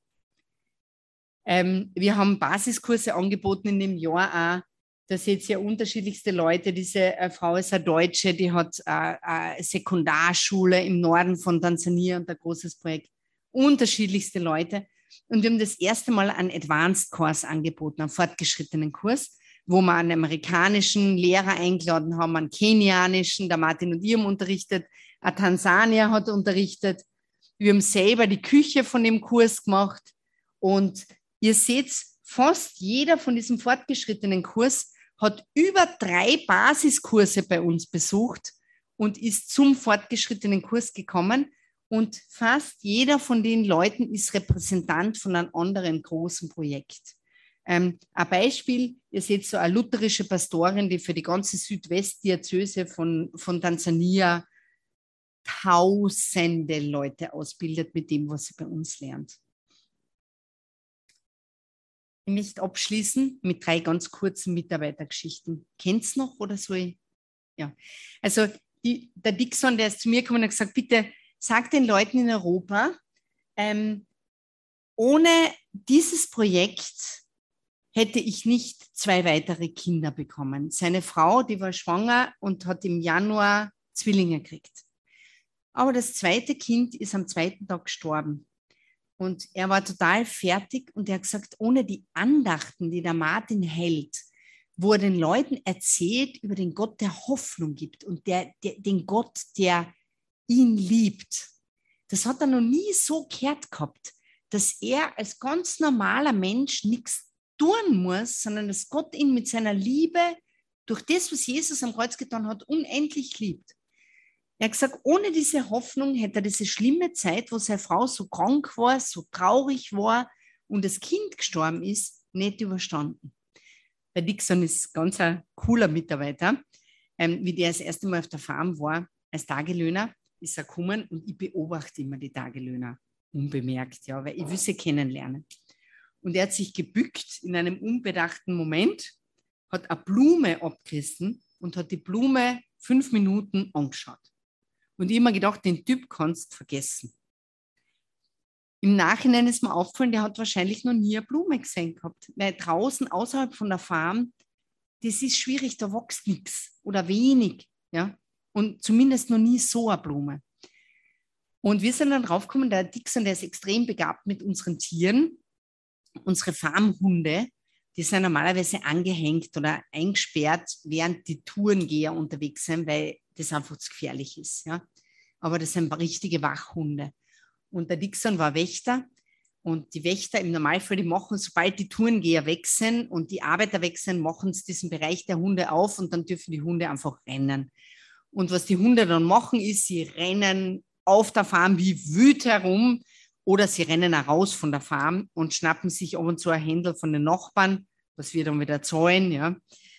Wir haben Basiskurse angeboten in dem Jahr auch. Da seht ihr unterschiedlichste Leute. Diese Frau ist eine Deutsche, die hat eine Sekundarschule im Norden von Tansania und ein großes Projekt. Unterschiedlichste Leute. Und wir haben das erste Mal einen Advanced-Kurs angeboten, einen fortgeschrittenen Kurs, wo wir einen amerikanischen Lehrer eingeladen haben, einen kenianischen, der Martin und ich haben unterrichtet, ein Tansanier hat unterrichtet. Wir haben selber die Küche von dem Kurs gemacht. Und ihr seht, fast jeder von diesem fortgeschrittenen Kurs hat über 3 Basiskurse bei uns besucht und ist zum fortgeschrittenen Kurs gekommen. Und fast jeder von den Leuten ist Repräsentant von einem anderen großen Projekt. Ein Beispiel, ihr seht so eine lutherische Pastorin, die für die ganze Südwestdiözese von Tansania tausende Leute ausbildet mit dem, was sie bei uns lernt. Ich möchte abschließen mit 3 ganz kurzen Mitarbeitergeschichten. Kennt's noch oder soll ich? Ja. Also der Dixon, der ist zu mir gekommen und hat gesagt, bitte sag den Leuten in Europa, ohne dieses Projekt hätte ich nicht 2 weitere Kinder bekommen. Seine Frau, die war schwanger und hat im Januar Zwillinge gekriegt. Aber das zweite Kind ist am zweiten Tag gestorben. Und er war total fertig und er hat gesagt, ohne die Andachten, die der Martin hält, wo er den Leuten erzählt über den Gott, der Hoffnung gibt und den Gott, der ihn liebt. Das hat er noch nie so gehört gehabt, dass er als ganz normaler Mensch nichts tun muss, sondern dass Gott ihn mit seiner Liebe durch das, was Jesus am Kreuz getan hat, unendlich liebt. Er hat gesagt, ohne diese Hoffnung hätte er diese schlimme Zeit, wo seine Frau so krank war, so traurig war und das Kind gestorben ist, nicht überstanden. Der Dixon ist ganz ein cooler Mitarbeiter. Wie der das erste Mal auf der Farm war, als Tagelöhner, ist er gekommen und ich beobachte immer die Tagelöhner, unbemerkt, ja, weil ich will sie kennenlernen. Und er hat sich gebückt in einem unbedachten Moment, hat eine Blume abgerissen und hat die Blume 5 Minuten angeschaut. Und ich habe mir gedacht, den Typ kannst du vergessen. Im Nachhinein ist mir aufgefallen, der hat wahrscheinlich noch nie eine Blume gesehen gehabt. Weil draußen, außerhalb von der Farm, das ist schwierig, da wächst nichts oder wenig. Ja? Und zumindest noch nie so eine Blume. Und wir sind dann draufgekommen, der Dixon, der ist extrem begabt mit unseren Tieren. Unsere Farmhunde, die sind normalerweise angehängt oder eingesperrt, während die Tourengeher unterwegs sind, weil das einfach zu gefährlich ist. Ja? Aber das sind richtige Wachhunde. Und der Dixon war Wächter. Und die Wächter im Normalfall, die machen, sobald die Tourengeher weg sind und die Arbeiter weg sind, machen sie diesen Bereich der Hunde auf und dann dürfen die Hunde einfach rennen. Und was die Hunde dann machen, ist, sie rennen auf der Farm wie wild herum oder sie rennen auch raus von der Farm und schnappen sich ab und zu ein Händel von den Nachbarn, was wir dann wieder zahlen. Ja.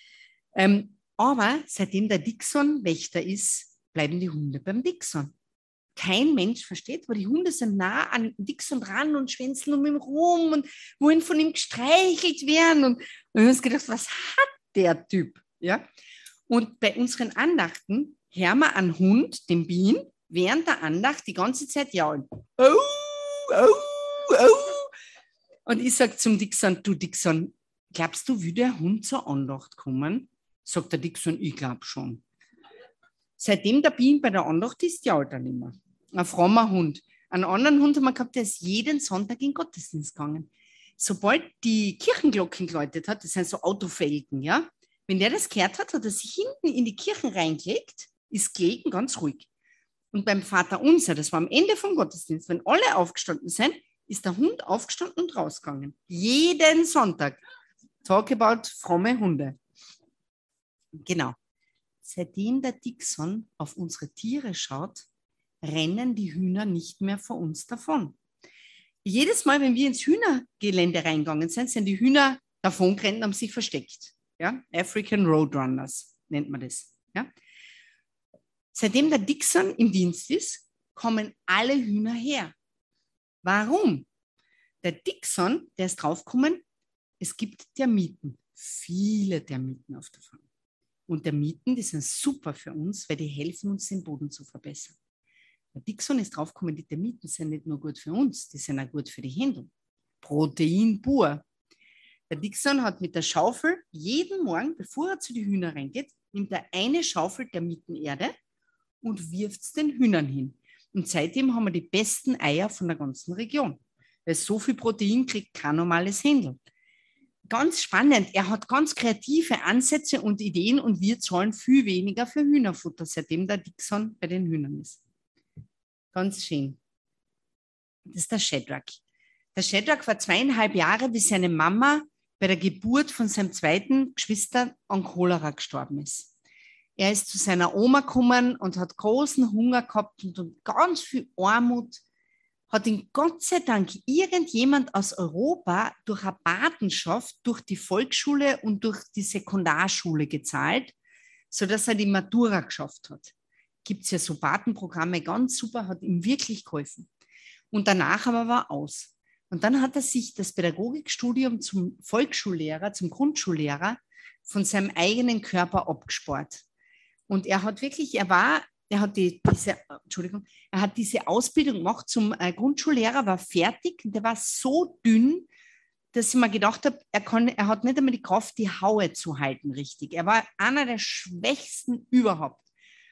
Aber seitdem der Dixon Wächter ist, bleiben die Hunde beim Dixon. Kein Mensch versteht, aber die Hunde sind nah an Dixon dran und schwänzeln um ihn rum und wollen von ihm gestreichelt werden. Und wir haben uns gedacht, was hat der Typ? Ja? Und bei unseren Andachten hören wir einen Hund, den Bean, während der Andacht die ganze Zeit jaulen. Au, au, au. Und ich sage zum Dixon, du Dixon, glaubst du, will der Hund zur Andacht kommen? Sagt der Dixon, ich glaube schon. Seitdem der Bean bei der Andacht ist, jault er nicht mehr. Ein frommer Hund. Einen anderen Hund haben wir gehabt, der ist jeden Sonntag in den Gottesdienst gegangen. Sobald die Kirchenglocken geläutet hat, das sind so Autofelgen, ja, wenn der das gehört hat, hat er sich hinten in die Kirchen reingelegt, ist gelegen, ganz ruhig. Und beim Vater Unser, das war am Ende vom Gottesdienst, wenn alle aufgestanden sind, ist der Hund aufgestanden und rausgegangen. Jeden Sonntag. Talk about fromme Hunde. Genau. Seitdem der Dixon auf unsere Tiere schaut, rennen die Hühner nicht mehr vor uns davon. Jedes Mal, wenn wir ins Hühnergelände reingegangen sind, sind die Hühner davon gerannt und haben sich versteckt. Ja? African Roadrunners nennt man das. Ja? Seitdem der Dixon im Dienst ist, kommen alle Hühner her. Warum? Der Dixon, der ist draufgekommen, es gibt Termiten, viele Termiten auf der Farm. Und Termiten, die sind super für uns, weil die helfen uns, den Boden zu verbessern. Der Dixon ist draufgekommen, die Termiten sind nicht nur gut für uns, die sind auch gut für die Hände. Protein pur. Der Dixon hat mit der Schaufel jeden Morgen, bevor er zu den Hühnern reingeht, nimmt er eine Schaufel Termitenerde und wirft es den Hühnern hin. Und seitdem haben wir die besten Eier von der ganzen Region. Weil so viel Protein kriegt kein normales Händel. Ganz spannend. Er hat ganz kreative Ansätze und Ideen und wir zahlen viel weniger für Hühnerfutter, seitdem der Dixon bei den Hühnern ist. Ganz schön. Das ist der Shadrach. Der Shadrach war 2,5 Jahre, wie seine Mama bei der Geburt von seinem zweiten Geschwister an Cholera gestorben ist. Er ist zu seiner Oma gekommen und hat großen Hunger gehabt und ganz viel Armut. Hat ihn Gott sei Dank irgendjemand aus Europa durch eine Patenschaft, durch die Volksschule und durch die Sekundarschule gezahlt, sodass er die Matura geschafft hat. Gibt es ja so Patenprogramme, ganz super, hat ihm wirklich geholfen. Und danach aber war er aus. Und dann hat er sich das Pädagogikstudium zum Volksschullehrer, zum Grundschullehrer von seinem eigenen Körper abgespart. Und er hat wirklich, er hat diese Ausbildung gemacht zum Grundschullehrer, war fertig, der war so dünn, dass ich mir gedacht habe, er hat nicht einmal die Kraft, die Haue zu halten richtig. Er war einer der schwächsten überhaupt.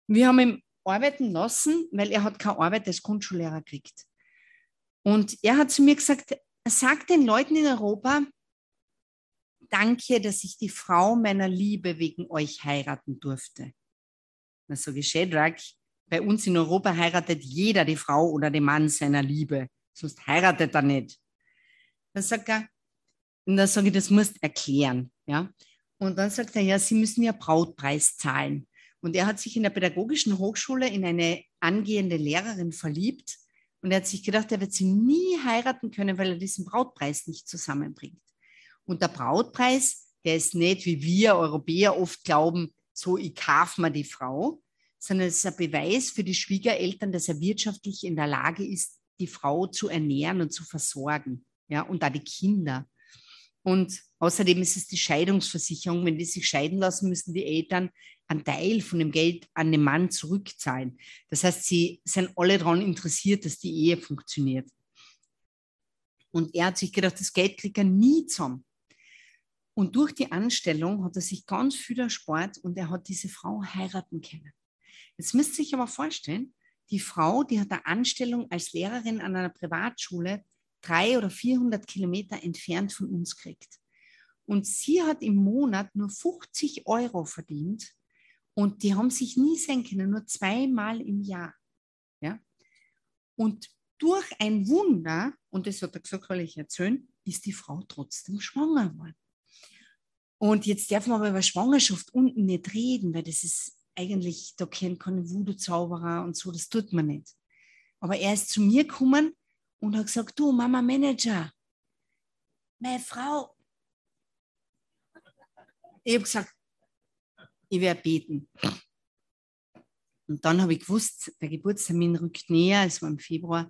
Wir haben ihn arbeiten lassen, weil er hat keine Arbeit als Grundschullehrer gekriegt. Und er hat zu mir gesagt, sag den Leuten in Europa, danke, dass ich die Frau meiner Liebe wegen euch heiraten durfte. Dann sage ich, Shadrach, bei uns in Europa heiratet jeder die Frau oder den Mann seiner Liebe. Sonst heiratet er nicht. Dann sagt er, und dann sage ich, das musst du erklären. Ja? Und dann sagt er, ja, Sie müssen ja Brautpreis zahlen. Und er hat sich in der pädagogischen Hochschule in eine angehende Lehrerin verliebt. Und er hat sich gedacht, er wird sie nie heiraten können, weil er diesen Brautpreis nicht zusammenbringt. Und der Brautpreis, der ist nicht, wie wir Europäer oft glauben, so, ich kaufe mir die Frau, sondern es ist ein Beweis für die Schwiegereltern, dass er wirtschaftlich in der Lage ist, die Frau zu ernähren und zu versorgen. Ja, und auch die Kinder. Und außerdem ist es die Scheidungsversicherung. Wenn die sich scheiden lassen, müssen die Eltern einen Teil von dem Geld an den Mann zurückzahlen. Das heißt, sie sind alle daran interessiert, dass die Ehe funktioniert. Und er hat sich gedacht, das Geld kriegt er nie zusammen. Und durch die Anstellung hat er sich ganz viel erspart und er hat diese Frau heiraten können. Jetzt müsst ihr euch aber vorstellen, die Frau, die hat eine Anstellung als Lehrerin an einer Privatschule 300 oder 400 Kilometer entfernt von uns gekriegt. Und sie hat im Monat nur 50 € verdient und die haben sich nie sehen können, nur 2-mal im Jahr. Ja? Und durch ein Wunder, und das hat er gesagt, kann ich erzählen, ist die Frau trotzdem schwanger geworden. Und jetzt darf man aber über Schwangerschaft unten nicht reden, weil das ist eigentlich, da kennt keine Voodoo-Zauberer und so, das tut man nicht. Aber er ist zu mir gekommen und hat gesagt, du Mama Manager, meine Frau, ich habe gesagt, ich werde beten. Und dann habe ich gewusst, der Geburtstermin rückt näher, es war im Februar.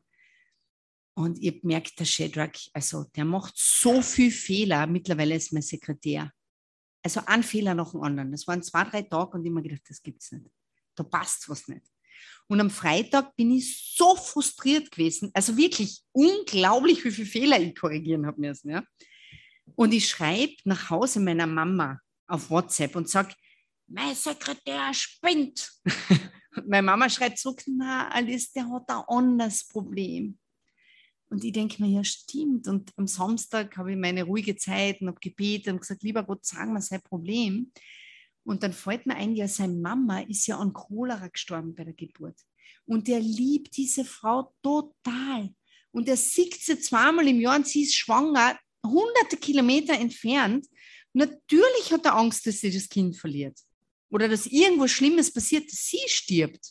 Und ich habe gemerkt, der Shadrach, also der macht so viel Fehler, mittlerweile ist mein Sekretär. Also ein Fehler nach dem anderen. Das waren 2-3 Tage und ich habe mir gedacht, das gibt es nicht. Da passt was nicht. Und am Freitag bin ich so frustriert gewesen, also wirklich unglaublich, wie viele Fehler ich korrigieren habe müssen. Ja? Und ich schreibe nach Hause meiner Mama auf WhatsApp und sage, mein Sekretär spinnt. Und meine Mama schreibt zurück, na Alice, der hat ein anderes Problem. Und ich denke mir, ja stimmt. Und am Samstag habe ich meine ruhige Zeit und habe gebetet und gesagt, lieber Gott, sag mir sein Problem. Und dann fällt mir ein, ja, seine Mama ist ja an Cholera gestorben bei der Geburt. Und er liebt diese Frau total. Und er sieht sie 2-mal im Jahr und sie ist schwanger, hunderte Kilometer entfernt. Natürlich hat er Angst, dass sie das Kind verliert. Oder dass irgendwas Schlimmes passiert, dass sie stirbt.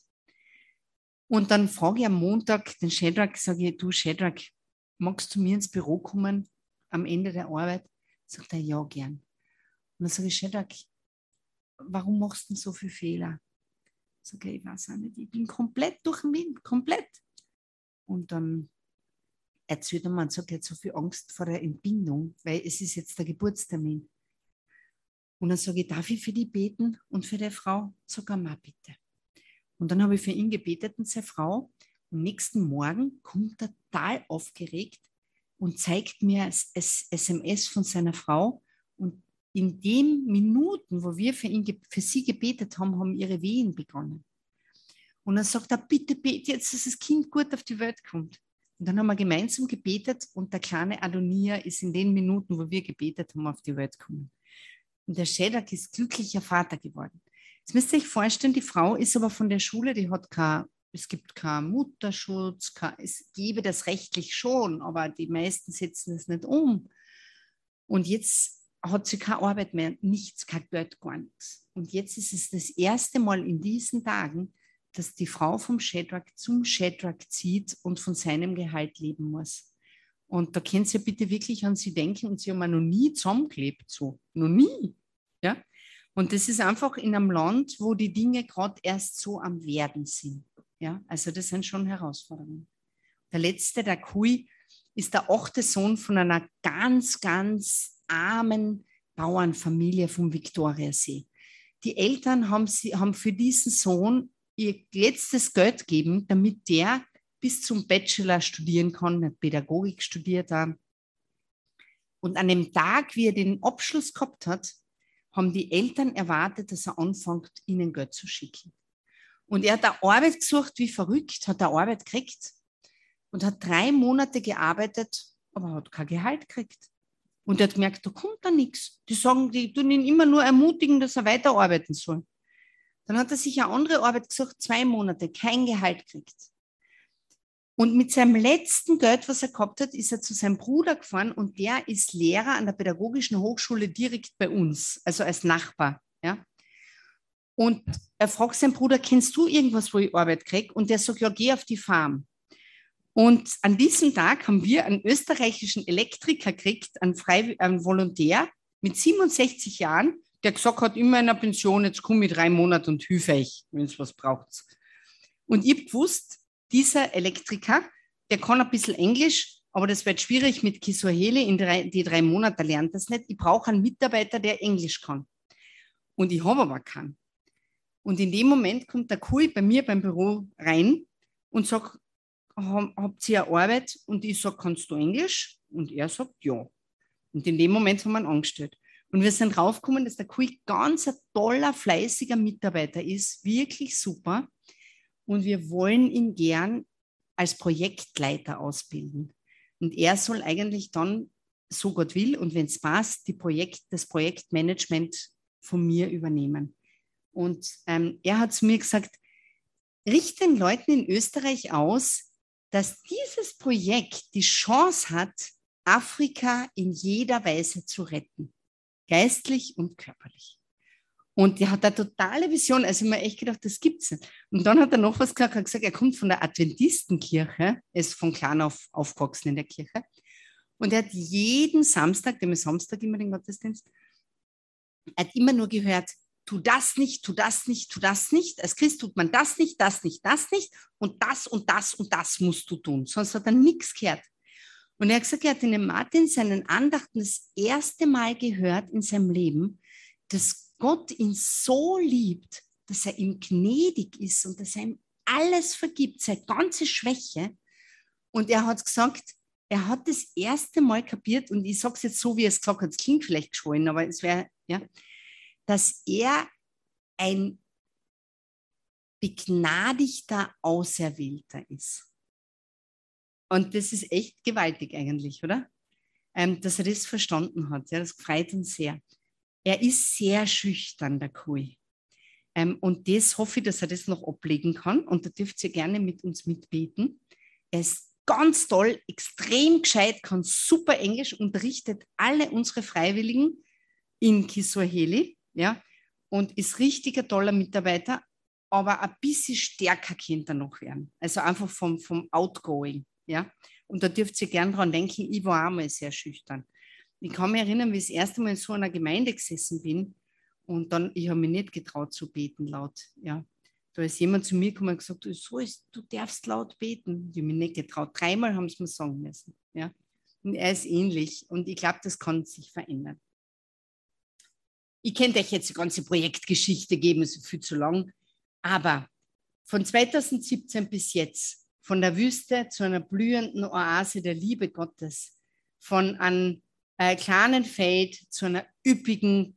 Und dann frage ich am Montag den Shadrach, sage ich, du Shadrach, magst du mir ins Büro kommen am Ende der Arbeit? Sagt er, ja, gern. Und dann sage ich, Shadrach, warum machst du denn so viele Fehler? Sage ich weiß auch nicht, ich bin komplett durch den Wind, komplett. Und dann erzählt er mir und sagt, er hat so viel Angst vor der Entbindung, weil es ist jetzt der Geburtstermin. Und dann sage ich, darf ich für die beten und für die Frau? Sag er, ma bitte. Und dann habe ich für ihn gebetet und seine Frau. Am nächsten Morgen kommt er total aufgeregt und zeigt mir das SMS von seiner Frau. Und in den Minuten, wo wir für sie gebetet haben, haben ihre Wehen begonnen. Und dann sagt er, bitte bete jetzt, dass das Kind gut auf die Welt kommt. Und dann haben wir gemeinsam gebetet und der kleine Adonia ist in den Minuten, wo wir gebetet haben, auf die Welt gekommen. Und der Shadrach ist glücklicher Vater geworden. Jetzt müsst ihr euch vorstellen, die Frau ist aber von der Schule, es gibt keinen Mutterschutz, es gäbe das rechtlich schon, aber die meisten setzen es nicht um. Und jetzt hat sie keine Arbeit mehr, nichts, kein Geld, gar nichts. Und jetzt ist es das erste Mal in diesen Tagen, dass die Frau vom Shadrach zum Shadrach zieht und von seinem Gehalt leben muss. Und da können Sie bitte wirklich an sie denken und sie haben noch nie zusammengelebt, so, noch nie. Ja? Und das ist einfach in einem Land, wo die Dinge gerade erst so am Werden sind. Ja? Also das sind schon Herausforderungen. Der letzte, der Kui, ist der 8. Sohn von einer ganz, ganz armen Bauernfamilie vom Viktoriasee. Die Eltern haben für diesen Sohn ihr letztes Geld gegeben, damit der bis zum Bachelor studieren kann, hat Pädagogik studiert. Und an dem Tag, wie er den Abschluss gehabt hat, haben die Eltern erwartet, dass er anfängt, ihnen Geld zu schicken. Und er hat eine Arbeit gesucht, wie verrückt, hat eine Arbeit gekriegt und hat 3 Monate gearbeitet, aber hat kein Gehalt gekriegt. Und er hat gemerkt, da kommt da nichts. Die sagen, die tun ihn immer nur ermutigen, dass er weiterarbeiten soll. Dann hat er sich eine andere Arbeit gesucht, 2 Monate, kein Gehalt gekriegt. Und mit seinem letzten Geld, was er gehabt hat, ist er zu seinem Bruder gefahren und der ist Lehrer an der Pädagogischen Hochschule direkt bei uns, also als Nachbar. Ja? Und er fragt seinen Bruder, kennst du irgendwas, wo ich Arbeit kriege? Und der sagt, ja, geh auf die Farm. Und an diesem Tag haben wir einen österreichischen Elektriker gekriegt, einen Volontär mit 67 Jahren, der gesagt hat, immer in der Pension, jetzt komme ich 3 Monate und helfe euch, wenn es was braucht. Und ich habe gewusst, dieser Elektriker, der kann ein bisschen Englisch, aber das wird schwierig mit Kiswahili, die 3 Monate lernt das nicht. Ich brauche einen Mitarbeiter, der Englisch kann. Und ich habe aber keinen. Und in dem Moment kommt der Kui bei mir beim Büro rein und sagt, habt ihr eine Arbeit? Und ich sage, kannst du Englisch? Und er sagt, ja. Und in dem Moment haben wir ihn angestellt. Und wir sind draufgekommen, dass der Kui ganz ein toller, fleißiger Mitarbeiter ist, wirklich super. Und wir wollen ihn gern als Projektleiter ausbilden. Und er soll eigentlich dann, so Gott will, und wenn es passt, das Projektmanagement von mir übernehmen. Und er hat zu mir gesagt, richte den Leuten in Österreich aus, dass dieses Projekt die Chance hat, Afrika in jeder Weise zu retten, geistlich und körperlich. Und der hat eine totale Vision, also ich habe mir echt gedacht, das gibt es nicht. Und dann hat er noch was gesagt, er hat gesagt, er kommt von der Adventistenkirche, er ist von klein auf aufgewachsen in der Kirche. Und er hat jeden Samstag, dem ist Samstag immer den Gottesdienst, er hat immer nur gehört, tu das nicht, tu das nicht, tu das nicht. Als Christ tut man das nicht, das nicht, das nicht. Und das und das und das musst du tun. Sonst hat er nichts gehört. Und er hat gesagt, er hat in dem Martin seinen Andachten das erste Mal gehört in seinem Leben, dass Gott ihn so liebt, dass er ihm gnädig ist und dass er ihm alles vergibt, seine ganze Schwäche. Und er hat gesagt, er hat das erste Mal kapiert, und ich sage es jetzt so, wie er es gesagt hat, es klingt vielleicht geschwollen, aber es wäre, ja, dass er ein begnadigter Auserwählter ist. Und das ist echt gewaltig eigentlich, oder? Dass er das verstanden hat. Ja, das freut uns sehr. Er ist sehr schüchtern, der Kui. Und das hoffe ich, dass er das noch ablegen kann. Und da dürft ihr gerne mit uns mitbeten. Er ist ganz toll, extrem gescheit, kann super Englisch, unterrichtet alle unsere Freiwilligen in Kiswahili, ja, und ist richtig ein toller Mitarbeiter, aber ein bisschen stärker könnte er noch werden. Also einfach vom Outgoing, ja. Und da dürft ihr gerne dran denken, ich war auch mal sehr schüchtern. Ich kann mich erinnern, wie ich das erste Mal in so einer Gemeinde gesessen bin und dann, ich habe mich nicht getraut zu beten laut. Ja. Da ist jemand zu mir gekommen und gesagt, du darfst laut beten. Ich habe mich nicht getraut. 3-mal haben sie mir sagen müssen. Ja. Und er ist ähnlich und ich glaube, das kann sich verändern. Ich könnte euch jetzt die ganze Projektgeschichte geben, es ist viel zu lang, aber von 2017 bis jetzt, von der Wüste zu einer blühenden Oase der Liebe Gottes, von einem kleinen Feld zu einer üppigen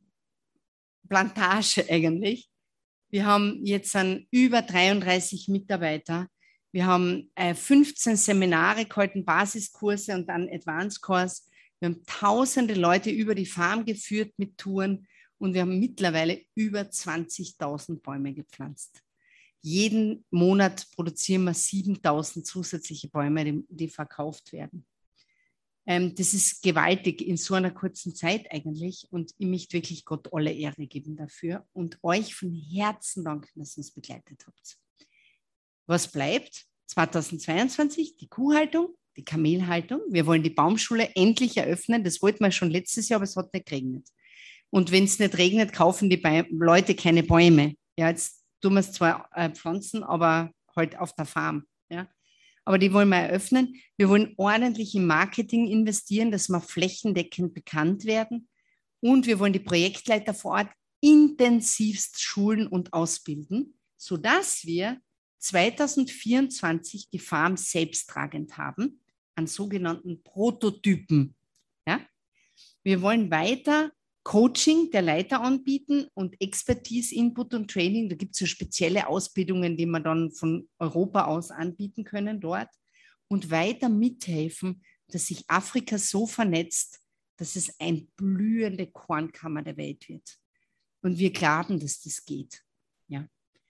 Plantage eigentlich. Wir haben jetzt über 33 Mitarbeiter. Wir haben 15 Seminare gehalten, Basiskurse und dann Advanced Course. Wir haben tausende Leute über die Farm geführt mit Touren und wir haben mittlerweile über 20.000 Bäume gepflanzt. Jeden Monat produzieren wir 7.000 zusätzliche Bäume, die verkauft werden. Das ist gewaltig in so einer kurzen Zeit eigentlich und ich möchte wirklich Gott alle Ehre geben dafür und euch von Herzen danken, dass ihr uns begleitet habt. Was bleibt? 2022 die Kuhhaltung, die Kamelhaltung. Wir wollen die Baumschule endlich eröffnen. Das wollten wir schon letztes Jahr, aber es hat nicht geregnet. Und wenn es nicht regnet, kaufen die Leute keine Bäume. Ja, jetzt tun wir es zwar pflanzen, aber halt auf der Farm. Ja. Aber die wollen wir eröffnen. Wir wollen ordentlich im Marketing investieren, dass wir flächendeckend bekannt werden. Und wir wollen die Projektleiter vor Ort intensivst schulen und ausbilden, sodass wir 2024 die Farm selbsttragend haben, an sogenannten Prototypen. Ja? Wir wollen weiter Coaching der Leiter anbieten und Expertise, Input und Training. Da gibt es so spezielle Ausbildungen, die man dann von Europa aus anbieten können dort. Und weiter mithelfen, dass sich Afrika so vernetzt, dass es eine blühende Kornkammer der Welt wird. Und wir glauben, dass das geht. Ja.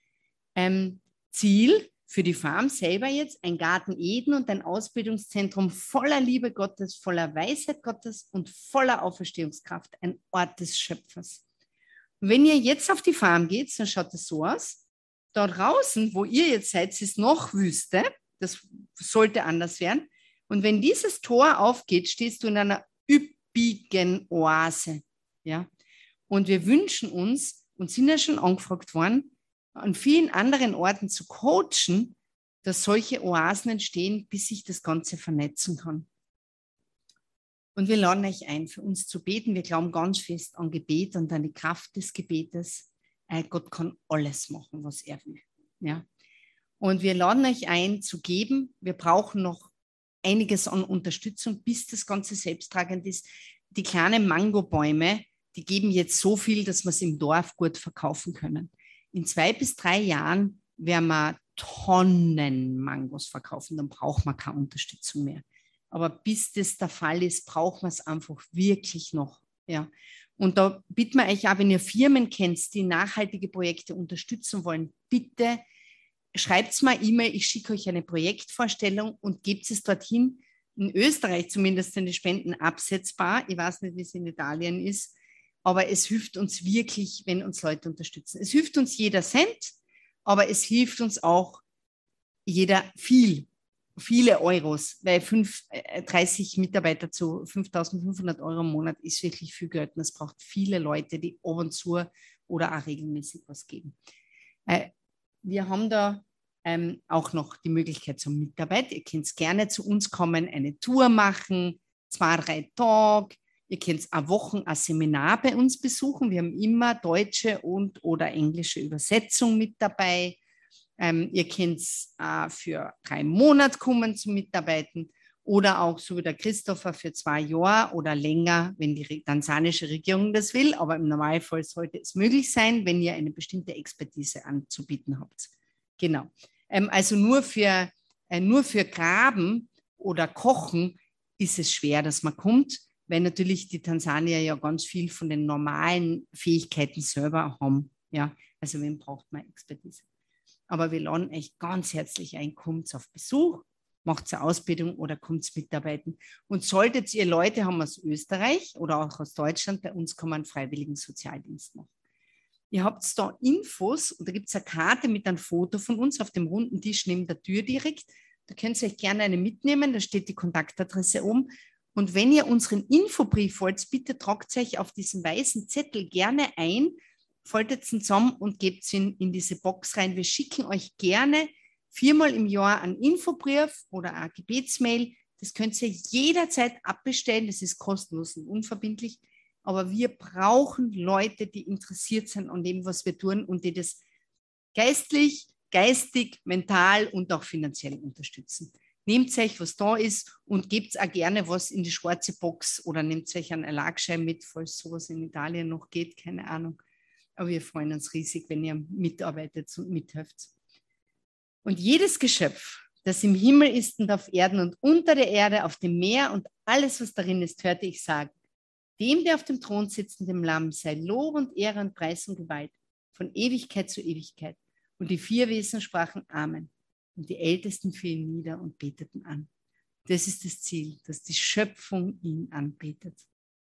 Ziel für die Farm selber jetzt, ein Garten Eden und ein Ausbildungszentrum voller Liebe Gottes, voller Weisheit Gottes und voller Auferstehungskraft, ein Ort des Schöpfers. Und wenn ihr jetzt auf die Farm geht, dann schaut es so aus. Da draußen, wo ihr jetzt seid, ist noch Wüste. Das sollte anders werden. Und wenn dieses Tor aufgeht, stehst du in einer üppigen Oase. Ja? Und wir wünschen uns, und sind ja schon angefragt worden, an vielen anderen Orten zu coachen, dass solche Oasen entstehen, bis sich das Ganze vernetzen kann. Und wir laden euch ein, für uns zu beten. Wir glauben ganz fest an Gebet und an die Kraft des Gebetes. Gott kann alles machen, was er will. Ja? Und wir laden euch ein, zu geben. Wir brauchen noch einiges an Unterstützung, bis das Ganze selbsttragend ist. Die kleinen Mangobäume, die geben jetzt so viel, dass wir es im Dorf gut verkaufen können. In 2 bis 3 Jahren werden wir Tonnen Mangos verkaufen, dann braucht man keine Unterstützung mehr. Aber bis das der Fall ist, braucht man es einfach wirklich noch. Ja. Und da bitten wir euch auch, wenn ihr Firmen kennt, die nachhaltige Projekte unterstützen wollen, bitte schreibt mir eine E-Mail, ich schicke euch eine Projektvorstellung und gebt es dorthin. In Österreich zumindest sind die Spenden absetzbar. Ich weiß nicht, wie es in Italien ist. Aber es hilft uns wirklich, wenn uns Leute unterstützen. Es hilft uns jeder Cent, aber es hilft uns auch jeder viele Euros, weil 30 Mitarbeiter zu 5.500 Euro im Monat ist wirklich viel Geld. Und es braucht viele Leute, die ab und zu oder auch regelmäßig was geben. Wir haben da auch noch die Möglichkeit zur Mitarbeit. Ihr könnt gerne zu uns kommen, eine Tour machen, 2, 3 Tage. Ihr könnt eine Woche ein Seminar bei uns besuchen. Wir haben immer deutsche und oder englische Übersetzung mit dabei. Ihr könnt für 3 Monate kommen zum Mitarbeiten oder auch so wie der Christopher für 2 Jahre oder länger, wenn die tansanische Regierung das will. Aber im Normalfall sollte es möglich sein, wenn ihr eine bestimmte Expertise anzubieten habt. Genau. Also nur für Graben oder Kochen ist es schwer, dass man kommt, weil natürlich die Tansanier ja ganz viel von den normalen Fähigkeiten selber haben. Ja, also wen braucht man Expertise? Aber wir laden euch ganz herzlich ein, kommt auf Besuch, macht eine Ausbildung oder kommt mitarbeiten. Und solltet ihr Leute haben aus Österreich oder auch aus Deutschland, bei uns kann man einen freiwilligen Sozialdienst machen. Ihr habt da Infos und da gibt es eine Karte mit einem Foto von uns auf dem runden Tisch neben der Tür direkt. Da könnt ihr euch gerne eine mitnehmen, da steht die Kontaktadresse oben. Und wenn ihr unseren Infobrief wollt, bitte tragt euch auf diesen weißen Zettel gerne ein, faltet ihn zusammen und gebt ihn in diese Box rein. Wir schicken euch gerne 4-mal im Jahr einen Infobrief oder eine Gebetsmail. Das könnt ihr jederzeit abbestellen. Das ist kostenlos und unverbindlich. Aber wir brauchen Leute, die interessiert sind an dem, was wir tun und die das geistlich, geistig, mental und auch finanziell unterstützen. Nehmt euch, was da ist und gebt auch gerne was in die schwarze Box oder nehmt euch einen Erlagschein mit, falls sowas in Italien noch geht, keine Ahnung. Aber wir freuen uns riesig, wenn ihr mitarbeitet und mithelft. Und jedes Geschöpf, das im Himmel ist und auf Erden und unter der Erde, auf dem Meer und alles, was darin ist, hörte ich sagen, dem, der auf dem Thron sitzt und dem Lamm, sei Lob und Ehre und Preis und Gewalt von Ewigkeit zu Ewigkeit. Und die 4 Wesen sprachen Amen. Und die Ältesten fielen nieder und beteten an. Das ist das Ziel, dass die Schöpfung ihn anbetet.